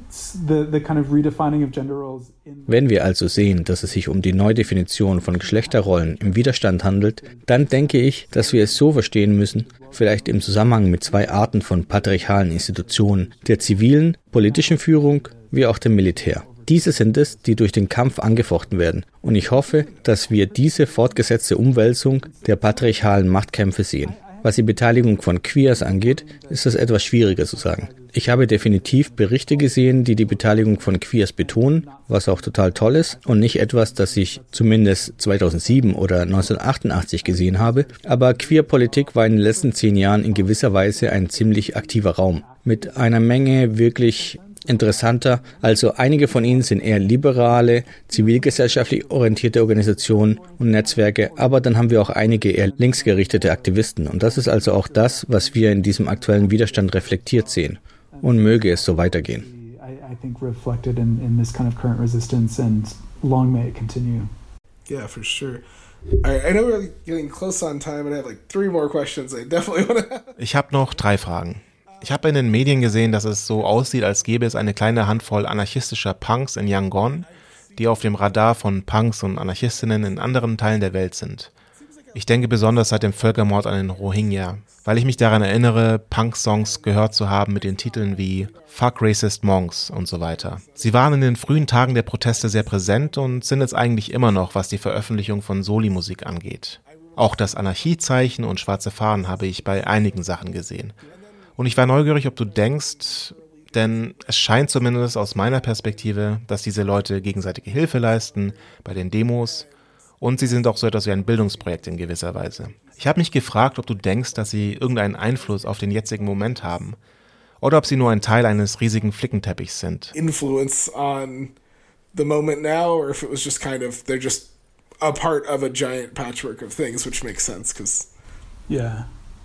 the kind of redefining of gender roles. Wenn wir also sehen, dass es sich um die Neudefinition von Geschlechterrollen im Widerstand handelt, dann denke ich, dass wir es so verstehen müssen, vielleicht im Zusammenhang mit zwei Arten von patriarchalen Institutionen, der zivilen, politischen Führung wie auch dem Militär. Diese sind es, die durch den Kampf angefochten werden. Und ich hoffe, dass wir diese fortgesetzte Umwälzung der patriarchalen Machtkämpfe sehen. Was die Beteiligung von Queers angeht, ist das etwas schwieriger zu sagen. Ich habe definitiv Berichte gesehen, die die Beteiligung von Queers betonen, was auch total toll ist und nicht etwas, das ich zumindest 2007 oder 1988 gesehen habe. Aber Queerpolitik war in den letzten 10 Jahren in gewisser Weise ein ziemlich aktiver Raum mit einer Menge wirklich interessanter, also einige von ihnen sind eher liberale, zivilgesellschaftlich orientierte Organisationen und Netzwerke, aber dann haben wir auch einige eher linksgerichtete Aktivisten und das ist also auch das, was wir in diesem aktuellen Widerstand reflektiert sehen und möge es so weitergehen. I think reflected in this kind of current resistance and long may it continue. Yeah, for sure. I know we're getting close on time and I have like 3 more questions I definitely want to have. Ich habe noch 3 Fragen. Ich habe in den Medien gesehen, dass es so aussieht, als gäbe es eine kleine Handvoll anarchistischer Punks in Yangon, die auf dem Radar von Punks und Anarchistinnen in anderen Teilen der Welt sind. Ich denke besonders seit dem Völkermord an den Rohingya, weil ich mich daran erinnere, Punk-Songs gehört zu haben mit den Titeln wie Fuck Racist Monks und so weiter. Sie waren in den frühen Tagen der Proteste sehr präsent und sind es eigentlich immer noch, was die Veröffentlichung von Soli-Musik angeht. Auch das Anarchiezeichen und schwarze Fahnen habe ich bei einigen Sachen gesehen. Und ich war neugierig, ob du denkst, denn es scheint zumindest aus meiner Perspektive, dass diese Leute gegenseitige Hilfe leisten bei den Demos und sie sind auch so etwas wie ein Bildungsprojekt in gewisser Weise. Ich habe mich gefragt, ob du denkst, dass sie irgendeinen Einfluss auf den jetzigen Moment haben oder ob sie nur ein Teil eines riesigen Flickenteppichs sind. Influence on the moment now or if it was just kind of, they're just a part of a giant patchwork of things, which makes sense, because... Yeah.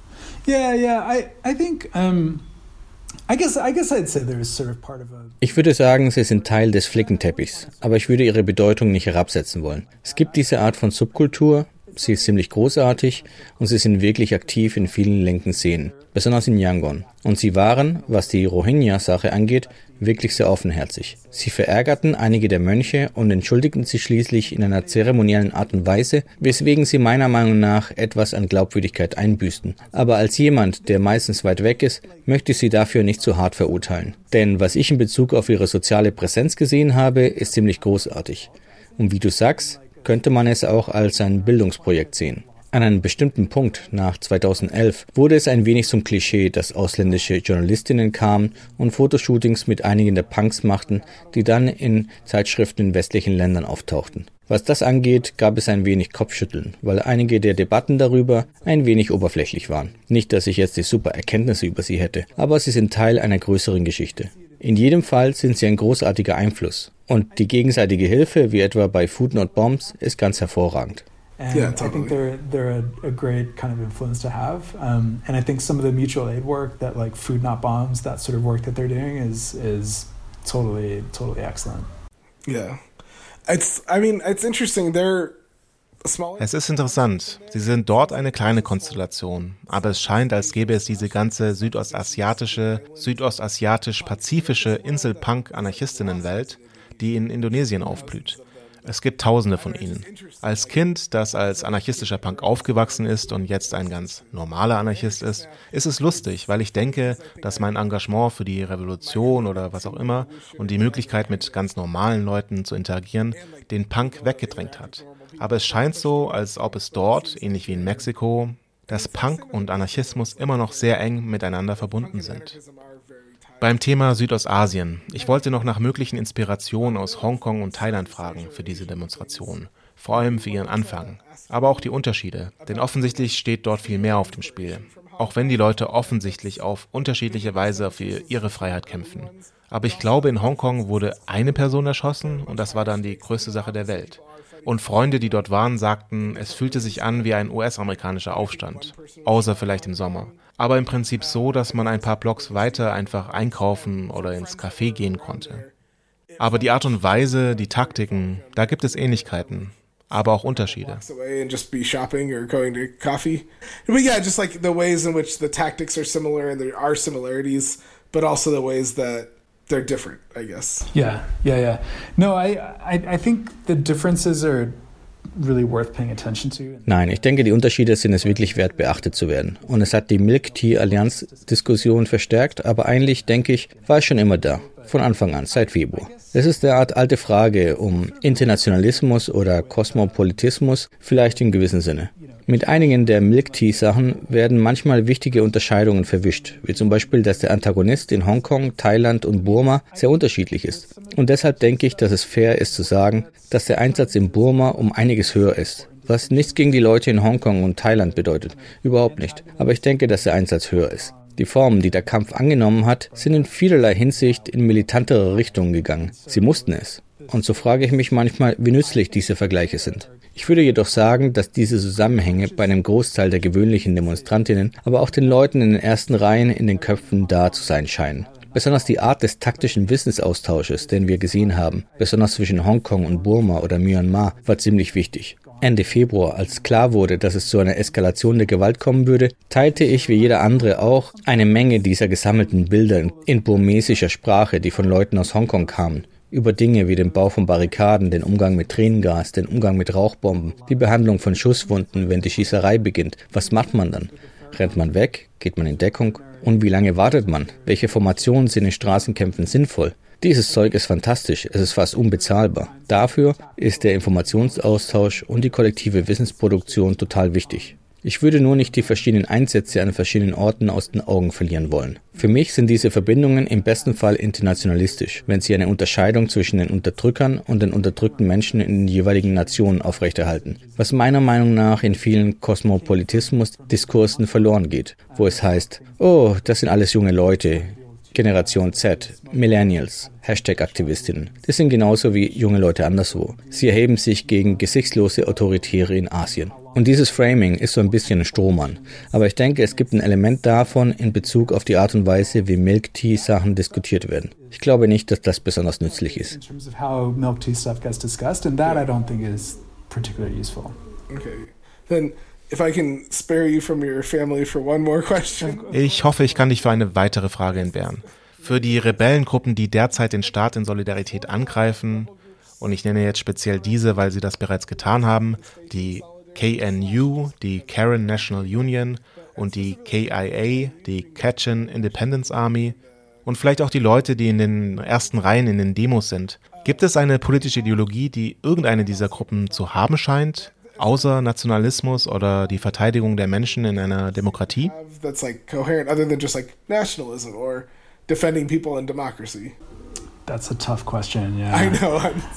I think, I guess I'd say there is sort of part of a... Ich würde sagen, sie sind Teil des Flickenteppichs, aber ich würde ihre Bedeutung nicht herabsetzen wollen. Es gibt diese Art von Subkultur, sie ist ziemlich großartig und sie sind wirklich aktiv in vielen linken Szenen, besonders in Yangon. Und sie waren, was die Rohingya-Sache angeht, wirklich sehr offenherzig. Sie verärgerten einige der Mönche und entschuldigten sich schließlich in einer zeremoniellen Art und Weise, weswegen sie meiner Meinung nach etwas an Glaubwürdigkeit einbüßten. Aber als jemand, der meistens weit weg ist, möchte ich sie dafür nicht zu hart verurteilen. Denn was ich in Bezug auf ihre soziale Präsenz gesehen habe, ist ziemlich großartig. Und wie du sagst, könnte man es auch als ein Bildungsprojekt sehen. An einem bestimmten Punkt, nach 2011, wurde es ein wenig zum Klischee, dass ausländische Journalistinnen kamen und Fotoshootings mit einigen der Punks machten, die dann in Zeitschriften in westlichen Ländern auftauchten. Was das angeht, gab es ein wenig Kopfschütteln, weil einige der Debatten darüber ein wenig oberflächlich waren. Nicht, dass ich jetzt die super Erkenntnisse über sie hätte, aber sie sind Teil einer größeren Geschichte. In jedem Fall sind sie ein großartiger Einfluss. Und die gegenseitige Hilfe, wie etwa bei Food Not Bombs, ist ganz hervorragend. And yeah, totally. I think they're a great kind of influence to have. And I think some of the mutual aid work that like Food Not Bombs, that sort of work that they're doing is totally excellent. Yeah. It's interesting. Es ist interessant. Sie sind dort eine kleine Konstellation, aber es scheint, als gäbe es diese ganze südostasiatisch-pazifische Insel-Punk-Anarchistinnenwelt, die in Indonesien aufblüht. Es gibt Tausende von ihnen. Als Kind, das als anarchistischer Punk aufgewachsen ist und jetzt ein ganz normaler Anarchist ist es lustig, weil ich denke, dass mein Engagement für die Revolution oder was auch immer und die Möglichkeit, mit ganz normalen Leuten zu interagieren, den Punk weggedrängt hat. Aber es scheint so, als ob es dort, ähnlich wie in Mexiko, dass Punk und Anarchismus immer noch sehr eng miteinander verbunden sind. Beim Thema Südostasien. Ich wollte noch nach möglichen Inspirationen aus Hongkong und Thailand fragen für diese Demonstration. Vor allem für ihren Anfang. Aber auch die Unterschiede. Denn offensichtlich steht dort viel mehr auf dem Spiel. Auch wenn die Leute offensichtlich auf unterschiedliche Weise für ihre Freiheit kämpfen. Aber ich glaube, in Hongkong wurde eine Person erschossen und das war dann die größte Sache der Welt. Und Freunde, die dort waren, sagten, es fühlte sich an wie ein US-amerikanischer Aufstand. Außer vielleicht im Sommer. Aber im Prinzip so, dass man ein paar Blocks weiter einfach einkaufen oder ins Café gehen konnte. Aber die Art und Weise, die Taktiken, da gibt es Ähnlichkeiten, aber auch Unterschiede. Just be shopping or going to coffee. But yeah, just like the ways in which the tactics are similar and there are similarities, but also the ways that they're different, I guess. Yeah. No, I think the differences are really worth paying attention to. Nein, ich denke, die Unterschiede sind es wirklich wert, beachtet zu werden. Und es hat die Milk-Tea-Allianz-Diskussion verstärkt, aber eigentlich, denke ich, war es schon immer da. Von Anfang an, seit Februar. Es ist eine Art alte Frage um Internationalismus oder Kosmopolitismus, vielleicht in gewissem Sinne. Mit einigen der Milk-Tea-Sachen werden manchmal wichtige Unterscheidungen verwischt, wie zum Beispiel, dass der Antagonist in Hongkong, Thailand und Burma sehr unterschiedlich ist. Und deshalb denke ich, dass es fair ist zu sagen, dass der Einsatz in Burma um einiges höher ist. Was nichts gegen die Leute in Hongkong und Thailand bedeutet, überhaupt nicht. Aber ich denke, dass der Einsatz höher ist. Die Formen, die der Kampf angenommen hat, sind in vielerlei Hinsicht in militantere Richtungen gegangen. Sie mussten es. Und so frage ich mich manchmal, wie nützlich diese Vergleiche sind. Ich würde jedoch sagen, dass diese Zusammenhänge bei einem Großteil der gewöhnlichen Demonstrantinnen, aber auch den Leuten in den ersten Reihen in den Köpfen da zu sein scheinen. Besonders die Art des taktischen Wissensaustausches, den wir gesehen haben, besonders zwischen Hongkong und Burma oder Myanmar, war ziemlich wichtig. Ende Februar, als klar wurde, dass es zu einer Eskalation der Gewalt kommen würde, teilte ich wie jeder andere auch eine Menge dieser gesammelten Bilder in burmesischer Sprache, die von Leuten aus Hongkong kamen. Über Dinge wie den Bau von Barrikaden, den Umgang mit Tränengas, den Umgang mit Rauchbomben, die Behandlung von Schusswunden, wenn die Schießerei beginnt. Was macht man dann? Rennt man weg? Geht man in Deckung? Und wie lange wartet man? Welche Formationen sind in Straßenkämpfen sinnvoll? Dieses Zeug ist fantastisch, es ist fast unbezahlbar. Dafür ist der Informationsaustausch und die kollektive Wissensproduktion total wichtig. Ich würde nur nicht die verschiedenen Einsätze an verschiedenen Orten aus den Augen verlieren wollen. Für mich sind diese Verbindungen im besten Fall internationalistisch, wenn sie eine Unterscheidung zwischen den Unterdrückern und den unterdrückten Menschen in den jeweiligen Nationen aufrechterhalten, was meiner Meinung nach in vielen Kosmopolitismus-Diskursen verloren geht, wo es heißt, oh, das sind alles junge Leute, Generation Z, Millennials, Hashtag-Aktivistinnen. Das sind genauso wie junge Leute anderswo. Sie erheben sich gegen gesichtslose Autoritäre in Asien. Und dieses Framing ist so ein bisschen ein Strohmann. Aber ich denke, es gibt ein Element davon in Bezug auf die Art und Weise, wie Milk-Tea-Sachen diskutiert werden. Ich glaube nicht, dass das besonders nützlich ist. In terms of how milk tea stuff gets discussed, and that I don't think is particularly useful. Okay. Then if I can spare you from your family for one more question. Ich hoffe, ich kann dich für eine weitere Frage entbehren. Für die Rebellengruppen, die derzeit den Staat in Solidarität angreifen, und ich nenne jetzt speziell diese, weil sie das bereits getan haben, die KNU, die Karen National Union, und die KIA, die Kachin Independence Army, und vielleicht auch die Leute, die in den ersten Reihen in den Demos sind. Gibt es eine politische Ideologie, die irgendeine dieser Gruppen zu haben scheint, außer Nationalismus oder die Verteidigung der Menschen in einer Demokratie? That's like coherent other than just like nationalism or defending people in democracy. That's a tough question, yeah. I know.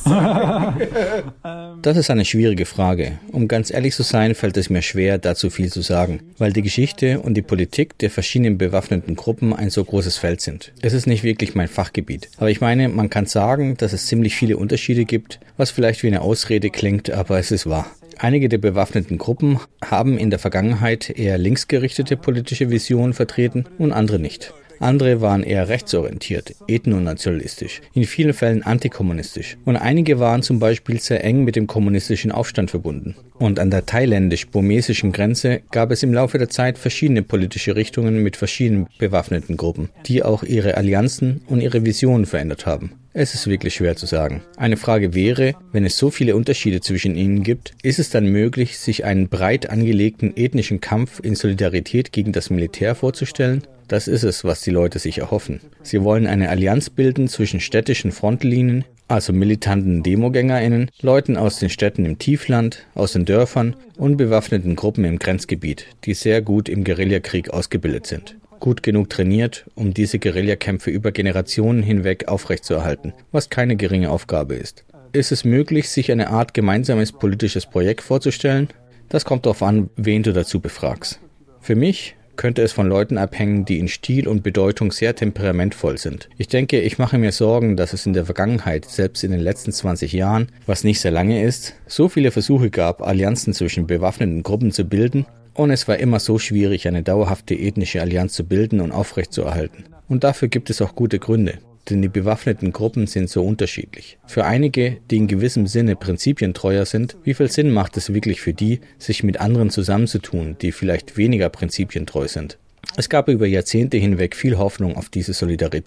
Das ist eine schwierige Frage. Um ganz ehrlich zu sein, fällt es mir schwer, dazu viel zu sagen, weil die Geschichte und die Politik der verschiedenen bewaffneten Gruppen ein so großes Feld sind. Es ist nicht wirklich mein Fachgebiet. Aber ich meine, man kann sagen, dass es ziemlich viele Unterschiede gibt, was vielleicht wie eine Ausrede klingt, aber es ist wahr. Einige der bewaffneten Gruppen haben in der Vergangenheit eher linksgerichtete politische Visionen vertreten und andere nicht. Andere waren eher rechtsorientiert, ethnonationalistisch, in vielen Fällen antikommunistisch. Und einige waren zum Beispiel sehr eng mit dem kommunistischen Aufstand verbunden. Und an der thailändisch-burmesischen Grenze gab es im Laufe der Zeit verschiedene politische Richtungen mit verschiedenen bewaffneten Gruppen, die auch ihre Allianzen und ihre Visionen verändert haben. Es ist wirklich schwer zu sagen. Eine Frage wäre, wenn es so viele Unterschiede zwischen ihnen gibt, ist es dann möglich, sich einen breit angelegten ethnischen Kampf in Solidarität gegen das Militär vorzustellen? Das ist es, was die Leute sich erhoffen. Sie wollen eine Allianz bilden zwischen städtischen Frontlinien, also militanten DemogängerInnen, Leuten aus den Städten im Tiefland, aus den Dörfern und bewaffneten Gruppen im Grenzgebiet, die sehr gut im Guerillakrieg ausgebildet sind. Gut genug trainiert, um diese Guerillakämpfe über Generationen hinweg aufrechtzuerhalten, was keine geringe Aufgabe ist. Ist es möglich, sich eine Art gemeinsames politisches Projekt vorzustellen? Das kommt darauf an, wen du dazu befragst. Für mich könnte es von Leuten abhängen, die in Stil und Bedeutung sehr temperamentvoll sind. Ich denke, ich mache mir Sorgen, dass es in der Vergangenheit, selbst in den letzten 20 Jahren, was nicht sehr lange ist, so viele Versuche gab, Allianzen zwischen bewaffneten Gruppen zu bilden, und es war immer so schwierig, eine dauerhafte ethnische Allianz zu bilden und aufrechtzuerhalten. Und dafür gibt es auch gute Gründe, denn die bewaffneten Gruppen sind so unterschiedlich. Für einige, die in gewissem Sinne prinzipientreuer sind, wie viel Sinn macht es wirklich für die, sich mit anderen zusammenzutun, die vielleicht weniger prinzipientreu sind? Es gab über Jahrzehnte hinweg viel Hoffnung auf diese Solidarität.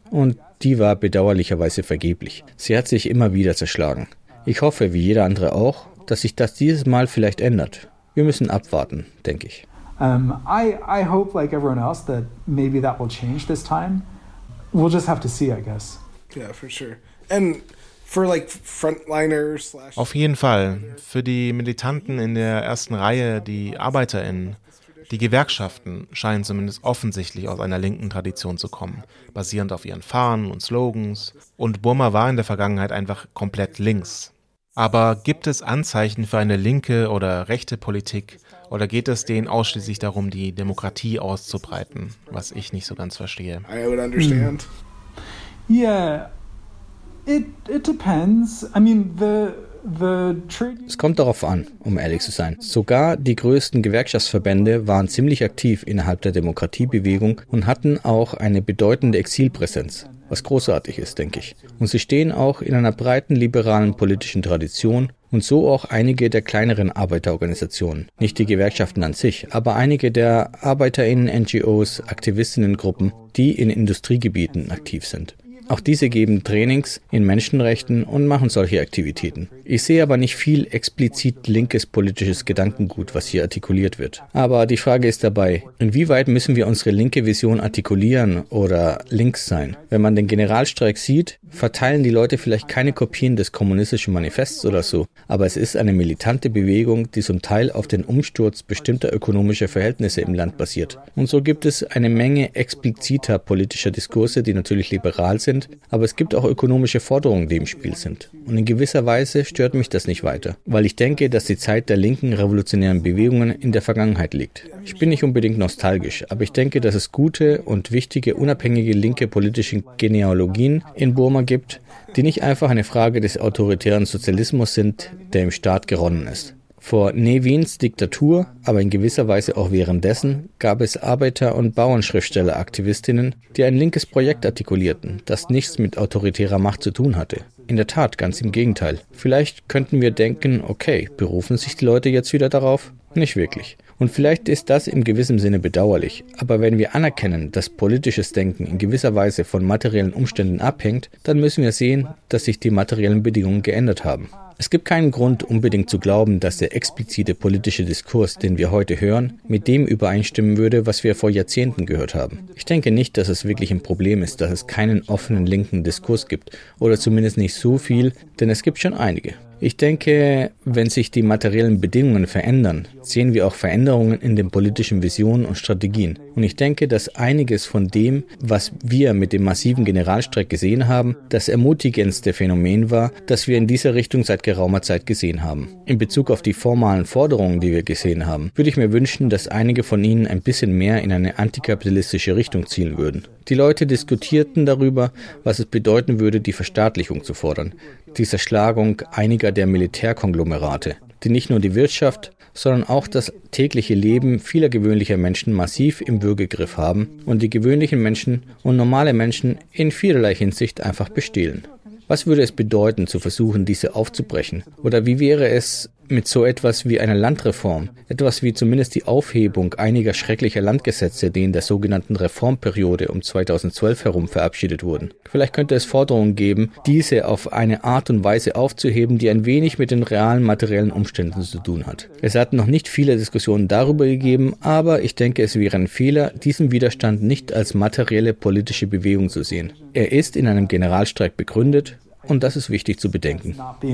Und die war bedauerlicherweise vergeblich. Sie hat sich immer wieder zerschlagen. Ich hoffe, wie jeder andere auch, dass sich das dieses Mal vielleicht ändert. Wir müssen abwarten, denke ich. I hope, like everyone else, that maybe that will change this time. We'll just have to see, I guess. Yeah, for sure. And for like frontliners / Auf jeden Fall. Für die Militanten in der ersten Reihe, die ArbeiterInnen, die Gewerkschaften scheinen zumindest offensichtlich aus einer linken Tradition zu kommen, basierend auf ihren Fahnen und Slogans. Und Burma war in der Vergangenheit einfach komplett links. Aber gibt es Anzeichen für eine linke oder rechte Politik? Oder geht es denen ausschließlich darum, die Demokratie auszubreiten? Was ich nicht so ganz verstehe. I would understand. Yeah, it depends. I mean, Es kommt darauf an, um ehrlich zu sein. Sogar die größten Gewerkschaftsverbände waren ziemlich aktiv innerhalb der Demokratiebewegung und hatten auch eine bedeutende Exilpräsenz, was großartig ist, denke ich. Und sie stehen auch in einer breiten liberalen politischen Tradition und so auch einige der kleineren Arbeiterorganisationen. Nicht die Gewerkschaften an sich, aber einige der ArbeiterInnen, NGOs, Aktivistinnengruppen, die in Industriegebieten aktiv sind. Auch diese geben Trainings in Menschenrechten und machen solche Aktivitäten. Ich sehe aber nicht viel explizit linkes politisches Gedankengut, was hier artikuliert wird. Aber die Frage ist dabei, inwieweit müssen wir unsere linke Vision artikulieren oder links sein? Wenn man den Generalstreik sieht, verteilen die Leute vielleicht keine Kopien des kommunistischen Manifests oder so, aber es ist eine militante Bewegung, die zum Teil auf den Umsturz bestimmter ökonomischer Verhältnisse im Land basiert. Und so gibt es eine Menge expliziter politischer Diskurse, die natürlich liberal sind, aber es gibt auch ökonomische Forderungen, die im Spiel sind. Und in gewisser Weise stört mich das nicht weiter, weil ich denke, dass die Zeit der linken revolutionären Bewegungen in der Vergangenheit liegt. Ich bin nicht unbedingt nostalgisch, aber ich denke, dass es gute und wichtige, unabhängige linke politische Genealogien in Burma gibt, die nicht einfach eine Frage des autoritären Sozialismus sind, der im Staat geronnen ist. Vor Ne Wins Diktatur, aber in gewisser Weise auch währenddessen, gab es Arbeiter- und Bauernschriftsteller-Aktivistinnen, die ein linkes Projekt artikulierten, das nichts mit autoritärer Macht zu tun hatte. In der Tat, ganz im Gegenteil. Vielleicht könnten wir denken, okay, berufen sich die Leute jetzt wieder darauf? Nicht wirklich. Und vielleicht ist das in gewissem Sinne bedauerlich. Aber wenn wir anerkennen, dass politisches Denken in gewisser Weise von materiellen Umständen abhängt, dann müssen wir sehen, dass sich die materiellen Bedingungen geändert haben. Es gibt keinen Grund, unbedingt zu glauben, dass der explizite politische Diskurs, den wir heute hören, mit dem übereinstimmen würde, was wir vor Jahrzehnten gehört haben. Ich denke nicht, dass es wirklich ein Problem ist, dass es keinen offenen linken Diskurs gibt, oder zumindest nicht so viel, denn es gibt schon einige. Ich denke, wenn sich die materiellen Bedingungen verändern, sehen wir auch Veränderungen in den politischen Visionen und Strategien. Und ich denke, dass einiges von dem, was wir mit dem massiven Generalstreik gesehen haben, das ermutigendste Phänomen war, das wir in dieser Richtung seit geraumer Zeit gesehen haben. In Bezug auf die formalen Forderungen, die wir gesehen haben, würde ich mir wünschen, dass einige von ihnen ein bisschen mehr in eine antikapitalistische Richtung zielen würden. Die Leute diskutierten darüber, was es bedeuten würde, die Verstaatlichung zu fordern, die Zerschlagung einiger der Militärkonglomerate, die nicht nur die Wirtschaft, sondern auch das tägliche Leben vieler gewöhnlicher Menschen massiv im Würgegriff haben und die gewöhnlichen Menschen und normale Menschen in vielerlei Hinsicht einfach bestehlen. Was würde es bedeuten, zu versuchen, diese aufzubrechen? Oder wie wäre es mit so etwas wie einer Landreform, etwas wie zumindest die Aufhebung einiger schrecklicher Landgesetze, die in der sogenannten Reformperiode um 2012 herum verabschiedet wurden? Vielleicht könnte es Forderungen geben, diese auf eine Art und Weise aufzuheben, die ein wenig mit den realen materiellen Umständen zu tun hat. Es hat noch nicht viele Diskussionen darüber gegeben, aber ich denke, es wäre ein Fehler, diesen Widerstand nicht als materielle politische Bewegung zu sehen. Er ist in einem Generalstreik begründet und das ist wichtig zu bedenken.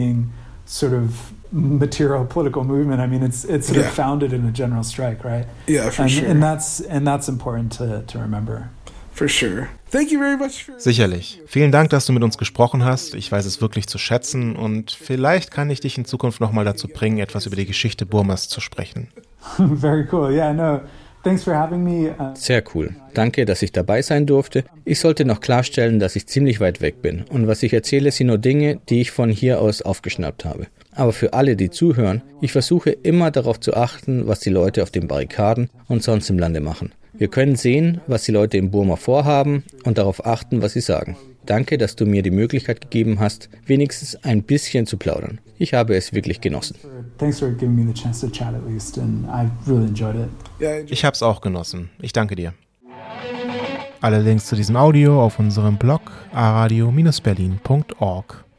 Sort of material political movement. I mean, it's sort of founded in a general strike, right? Yeah, for sure. And that's important to remember. For sure. Thank you very much. Sicherlich. Vielen Dank, dass du mit uns gesprochen hast. Ich weiß es wirklich zu schätzen und vielleicht kann ich dich in Zukunft nochmal dazu bringen, etwas über die Geschichte Burmas zu sprechen. Very cool. Yeah, no. Thanks for having me. Sehr cool. Danke, dass ich dabei sein durfte. Ich sollte noch klarstellen, dass ich ziemlich weit weg bin. Und was ich erzähle, sind nur Dinge, die ich von hier aus aufgeschnappt habe. Aber für alle, die zuhören, ich versuche immer darauf zu achten, was die Leute auf den Barrikaden und sonst im Lande machen. Wir können sehen, was die Leute in Burma vorhaben und darauf achten, was sie sagen. Danke, dass du mir die Möglichkeit gegeben hast, wenigstens ein bisschen zu plaudern. Ich habe es wirklich genossen. Ich habe es auch genossen. Ich danke dir. Alle Links zu diesem Audio auf unserem Blog aradio-berlin.org.